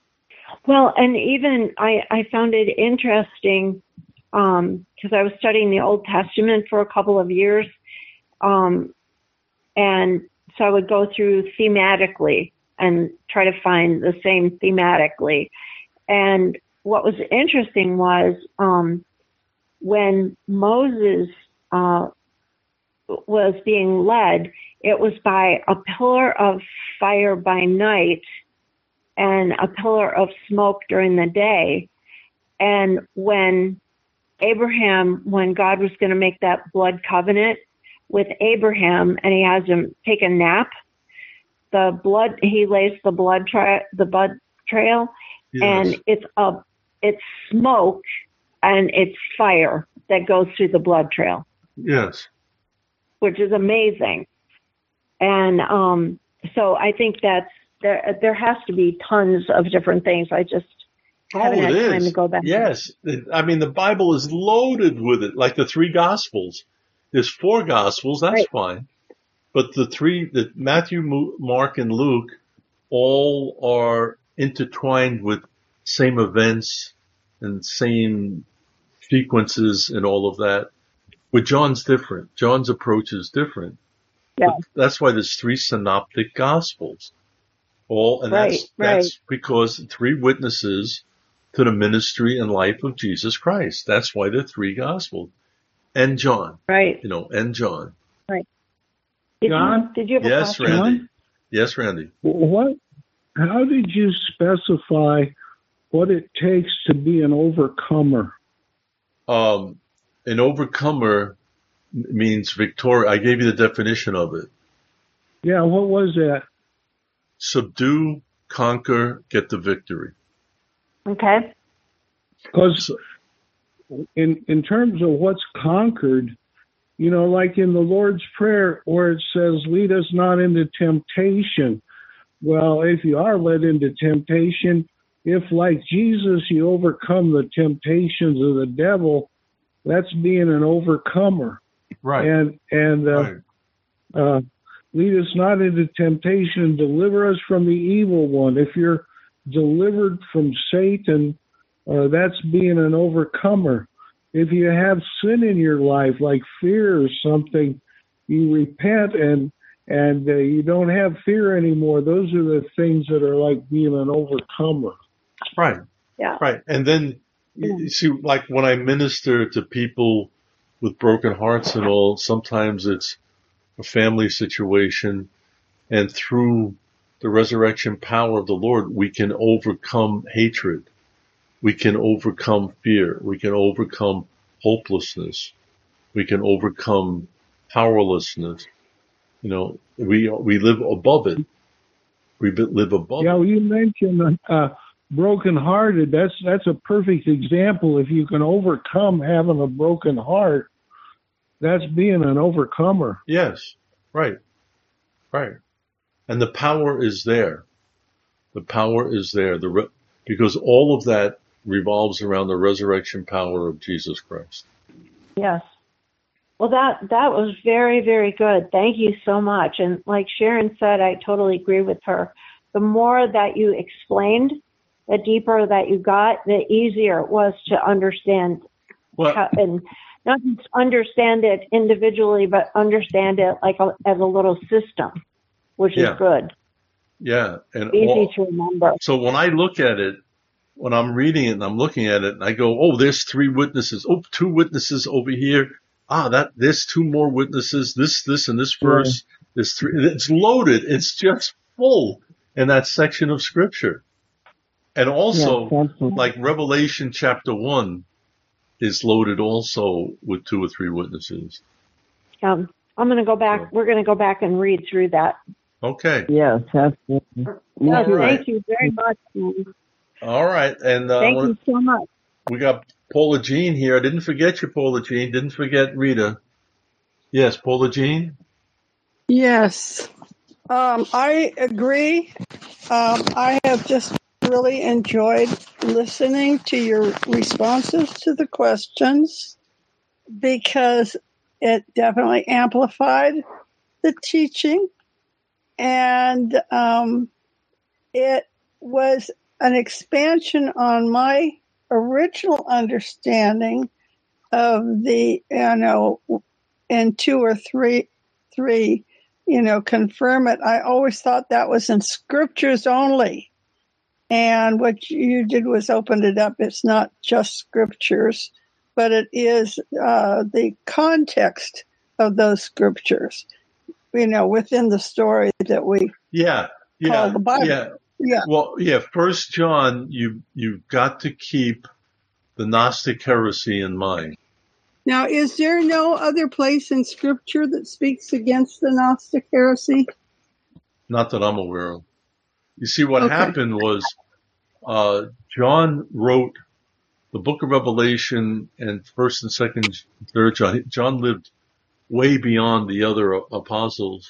Well, and even I, I found it interesting because I was studying the Old Testament for a couple of years. Um, and so I would go through thematically and try to find the same thematically. And what was interesting was um, when Moses uh, was being led, it was by a pillar of fire by night and a pillar of smoke during the day. And when Abraham, when God was going to make that blood covenant with Abraham, and he has him take a nap, the blood, he lays the blood tra- the blood trail, Yes. and it's a, it's smoke and it's fire that goes through the blood trail, Yes. which is amazing. And um, so I think that's, there, there has to be tons of different things. I just haven't Oh, had it time is. to go back. Yes. It- I mean, the Bible is loaded with it, like the three Gospels. There's four Gospels, that's Right. fine. But the three, the Matthew, Mu- Mark, and Luke, all are intertwined with same events and same sequences and all of that. But John's different. John's approach is different. Yeah. But that's why there's three synoptic Gospels. All, and Right, that's, right. that's because three witnesses to the ministry and life of Jesus Christ. That's why there are three Gospels. And John, Right. you know, and John. Did John? you, did you have a Yes, question? Randy. John? Yes, Randy. What? How did you specify what it takes to be an overcomer? Um, an overcomer means victorious. I gave you the definition of it. Yeah, what was that? Subdue, conquer, get the victory. Okay. Because in in terms of what's conquered, you know, like in the Lord's Prayer where it says, lead us not into temptation. Well, if you are led into temptation, if like Jesus you overcome the temptations of the devil, that's being an overcomer. Right. And and uh, right. uh, lead us not into temptation and deliver us from the evil one. If you're delivered from Satan, uh, that's being an overcomer. If you have sin in your life, like fear or something, you repent and and uh, you don't have fear anymore. Those are the things that are like being an overcomer. Right. Yeah. Right. And then you you see, like when I minister to people with broken hearts and all, sometimes it's a family situation, and through the resurrection power of the Lord, we can overcome hatred. we can overcome fear. We can overcome hopelessness. We can overcome powerlessness. You know, we we live above it. We live above Yeah, it. well, you mentioned uh, brokenhearted. That's that's a perfect example. If you can overcome having a broken heart, that's being an overcomer. Yes, right, right. And the power is there. The power is there. The re- because all of that revolves around the resurrection power of Jesus Christ. Yes. Well, that that was very, very good. Thank you so much. And like Sharon said, I totally agree with her. The more that you explained, the deeper that you got, the easier it was to understand, Well, how, and not just understand it individually, but understand it like a, as a little system, which Yeah. is good. yeah, and Easy all, to remember. so when I look at it, when I'm reading it and I'm looking at it, and I go, oh, there's three witnesses. Oh, two witnesses over here. Ah, that there's two more witnesses. This, this, and this verse. There's three. It's loaded. It's just full in that section of scripture. And also, Yes, absolutely. like Revelation chapter one is loaded also with two or three witnesses. Um, I'm going to go back. We're going to go back and read through that. Okay. Yes, absolutely. Me Yes, too. right. Thank you very much. Susan. All right. And uh, Thank you so much. we got Paula Jean here. I didn't forget you, Paula Jean. Didn't forget Rita. Yes, Paula Jean. Yes, um, I agree. Um, I have just really enjoyed listening to your responses to the questions because it definitely amplified the teaching, and um, it was an expansion on my original understanding of the, you know, in two or three, three, you know, confirm it. I always thought that was in scriptures only. And what you did was opened it up. It's not just scriptures, but it is uh, the context of those scriptures, you know, within the story that we Yeah. Yeah. call the Bible. Yeah. Yeah. Well, yeah. First John, you you've got to keep the Gnostic heresy in mind. Now, is there no other place in scripture that speaks against the Gnostic heresy? Not that I'm aware of. You see, what Okay. happened was uh, John wrote the book of Revelation and First and Second, Third John. John lived way beyond the other apostles.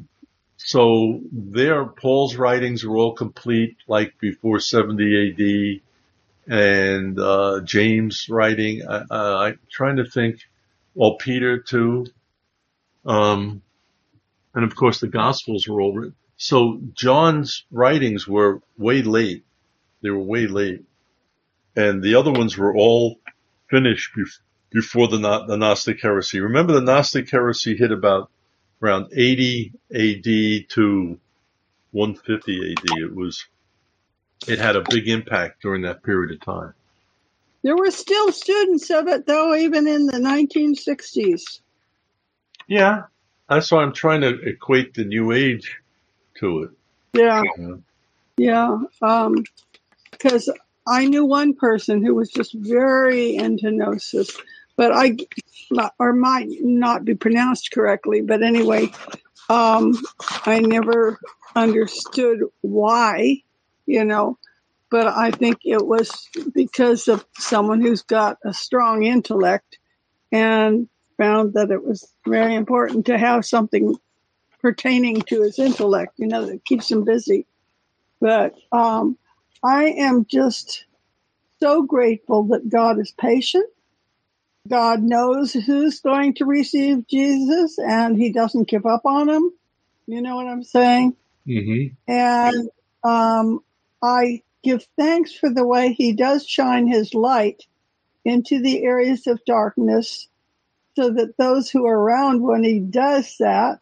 So there, Paul's writings were all complete, like before seventy A D, and uh, James' writing. I, uh, I'm trying to think. Well, Peter too, um, and of course the Gospels were all written. So John's writings were way late. They were way late, and the other ones were all finished bef- before the, the Gnostic heresy. Remember, the Gnostic heresy hit about around eighty A D to one fifty A D. It was, it had a big impact during that period of time. There were still students of it, though, even in the nineteen sixties. Yeah, that's why I'm trying to equate the New Age to it. Yeah, Yeah. yeah. Um, because I knew one person who was just very into gnosis, but I, or might not be pronounced correctly, but anyway, um, I never understood why, you know, but I think it was because of someone who's got a strong intellect and found that it was very important to have something pertaining to his intellect, you know, that keeps him busy. But um, I am just so grateful that God is patient. God knows who's going to receive Jesus, and he doesn't give up on them. You know what I'm saying? Mm-hmm. And um, I give thanks for the way he does shine his light into the areas of darkness so that those who are around when he does that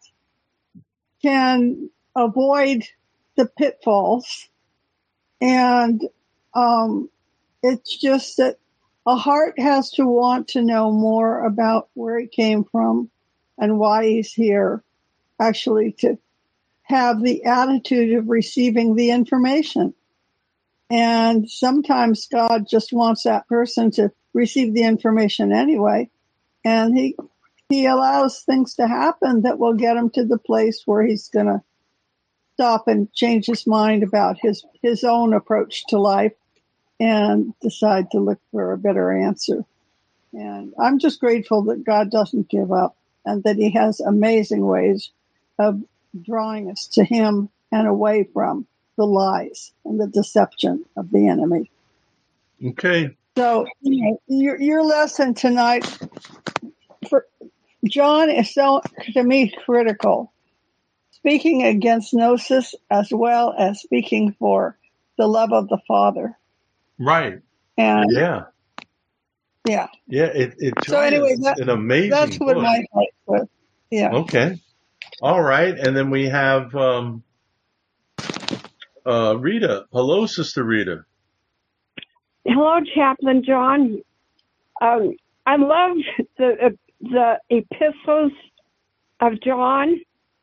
can avoid the pitfalls. And um, it's just that a heart has to want to know more about where he came from and why he's here, actually to have the attitude of receiving the information. And sometimes God just wants that person to receive the information anyway. And he he allows things to happen that will get him to the place where he's going to stop and change his mind about his, his own approach to life and decide to look for a better answer. And I'm just grateful that God doesn't give up and that he has amazing ways of drawing us to him and away from the lies and the deception of the enemy. Okay. So you know, your, your lesson tonight for John is so, to me, critical. Speaking against gnosis as well as speaking for the love of the Father. Right. And yeah. Yeah. Yeah. It, it so anyway, that, an amazing that's what book. my heart was. Yeah. Okay. All right. And then we have um, uh, Rita. Hello, Sister Rita. Hello, Chaplain John. Um, I love the uh, the epistles of John,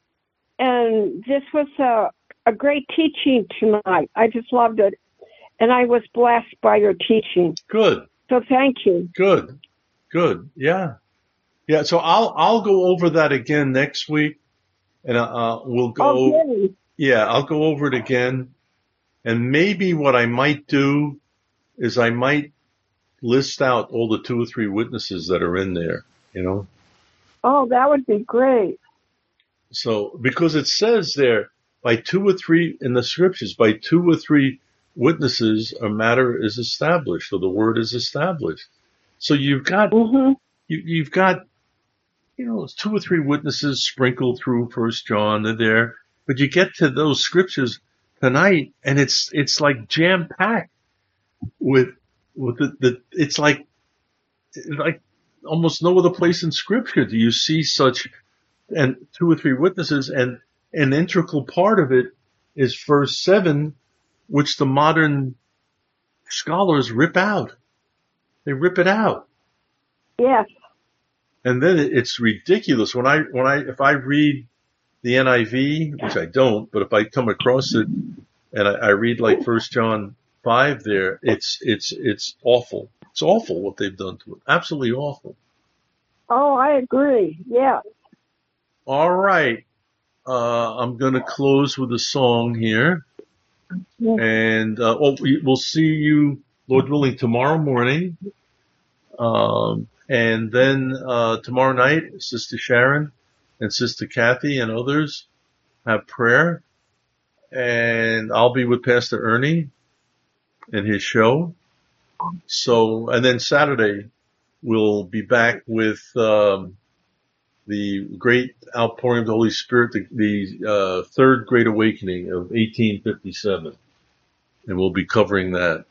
and this was a, a great teaching tonight. I just loved it, and I was blessed by your teaching. Good. So thank you. Good. Good. Yeah. Yeah. So I'll I'll go over that again next week, and uh, we'll go. Oh, really? Yeah, I'll go over it again, and maybe what I might do is I might list out all the two or three witnesses that are in there, you know? Oh, that would be great. So, because it says there, by two or three, in the scriptures, by two or three witnesses, a matter is established, or the word is established. So you've got, mm-hmm. you, you've got, you know, two or three witnesses sprinkled through First John, they're there, but you get to those scriptures tonight, and it's, it's like jam-packed. With, with the, the, it's like, like almost no other place in Scripture do you see such, and two or three witnesses, and an integral part of it is verse seven, which the modern scholars rip out. They rip it out. Yes. And then it's ridiculous when I, when I, if I read the N I V, which I don't, but if I come across it and I, I read like First John five there, it's it's it's awful. It's awful what they've done to it. Absolutely awful. Oh, I agree. Yeah. All right. Uh, I'm going to close with a song here. Yeah. And uh, oh, we'll see you, Lord willing, tomorrow morning. Um, and then uh, tomorrow night, Sister Sharon and Sister Kathy and others have prayer. And I'll be with Pastor Ernie in his show. So, and then Saturday we'll be back with um, the great outpouring of the Holy Spirit, the, the uh, third Great Awakening of eighteen fifty-seven, and we'll be covering that.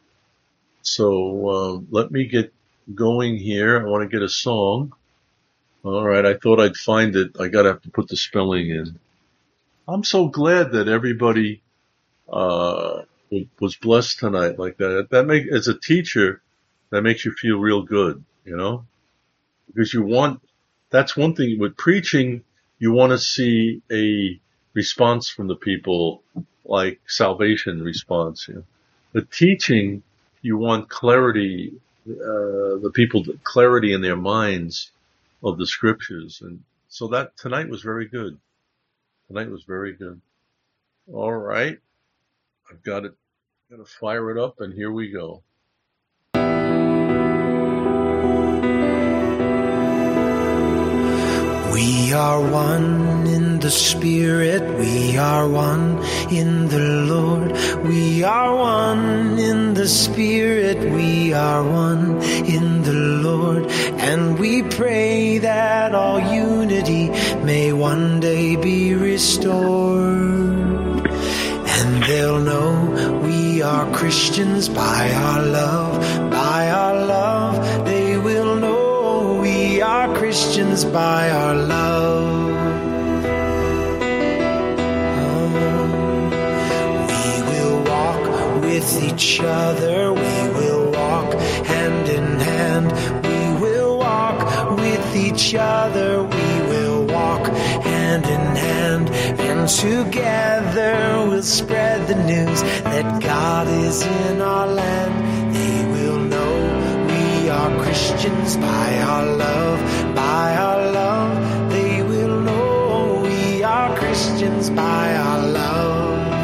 So uh, let me get going here. I want to get a song. All right, I thought I'd find it. I gotta have to put the spelling in. I'm so glad that everybody uh was blessed tonight like that. That make, as a teacher, that makes you feel real good, you know, because you want, that's one thing with preaching, you want to see a response from the people, like salvation response. You know, but teaching, you want clarity, uh, the people, clarity in their minds of the scriptures. And so that tonight was very good. Tonight was very good. All right. I've got it, got to fire it up, and here we go. We are one in the Spirit, we are one in the Lord. We are one in the Spirit, we are one in the Lord. And we pray that all unity may one day be restored. And they'll know we are Christians by our love, by our love. They will know we are Christians by our love. Oh, we will walk with each other. We will walk hand in hand. We will walk with each other. We will walk hand in hand and together we'll spread the news that God is in our land. They will know we are Christians by our love, by our love. They will know we are Christians by our love.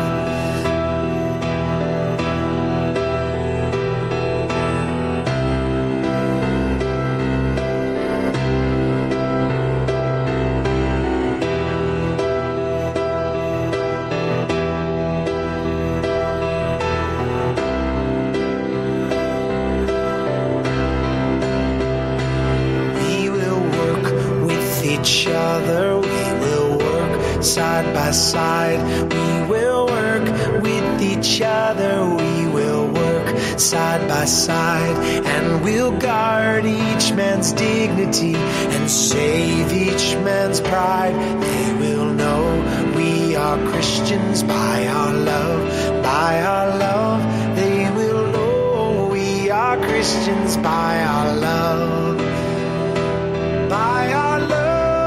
Each other, we will work side by side. We will work with each other. We will work side by side, and we'll guard each man's dignity and save each man's pride. They will know we are Christians by our love, by our love. They will know we are Christians by our love, by our love.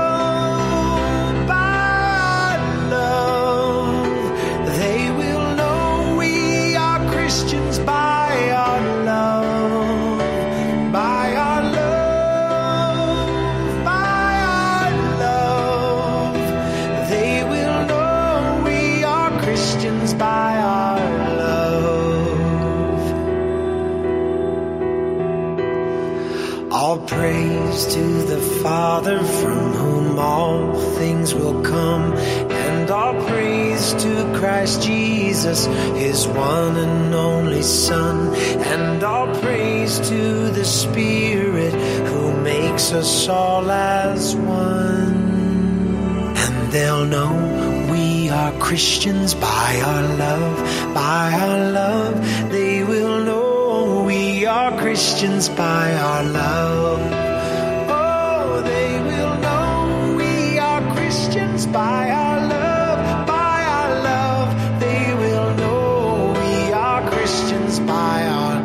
All praise to the Father, from whom all things will come, and all praise to Christ Jesus, his one and only Son, and all praise to the Spirit who makes us all as one. And they'll know we are Christians by our love, by our love. They will know we are Christians by our love. Oh, they will know we are Christians by our love, by our love. They will know we are Christians by our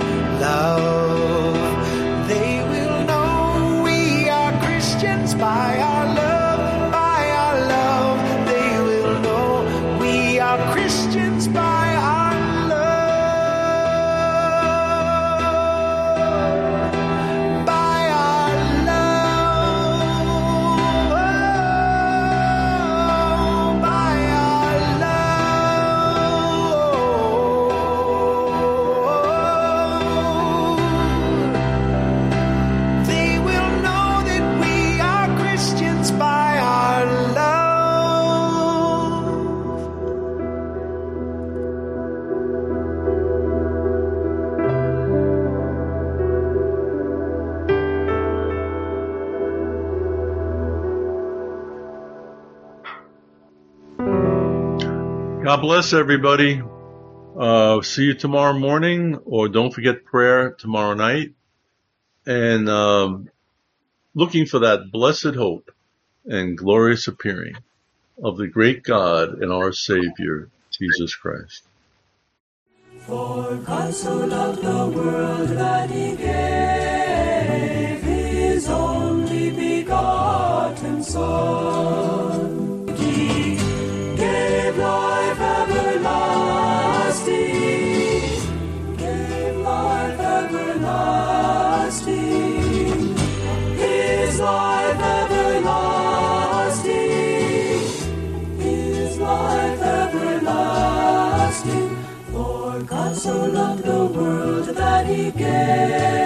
love. They will know we are Christians by our love, by our love. They will know we are Christians by our God bless everybody. Uh, see you tomorrow morning, or don't forget prayer tomorrow night. And um, looking for that blessed hope and glorious appearing of the great God and our Savior, Jesus Christ. For God so loved the world that he gave his only begotten Son. He gave life everlasting, gave life everlasting, his life everlasting, his life everlasting. For God so loved the world that he gave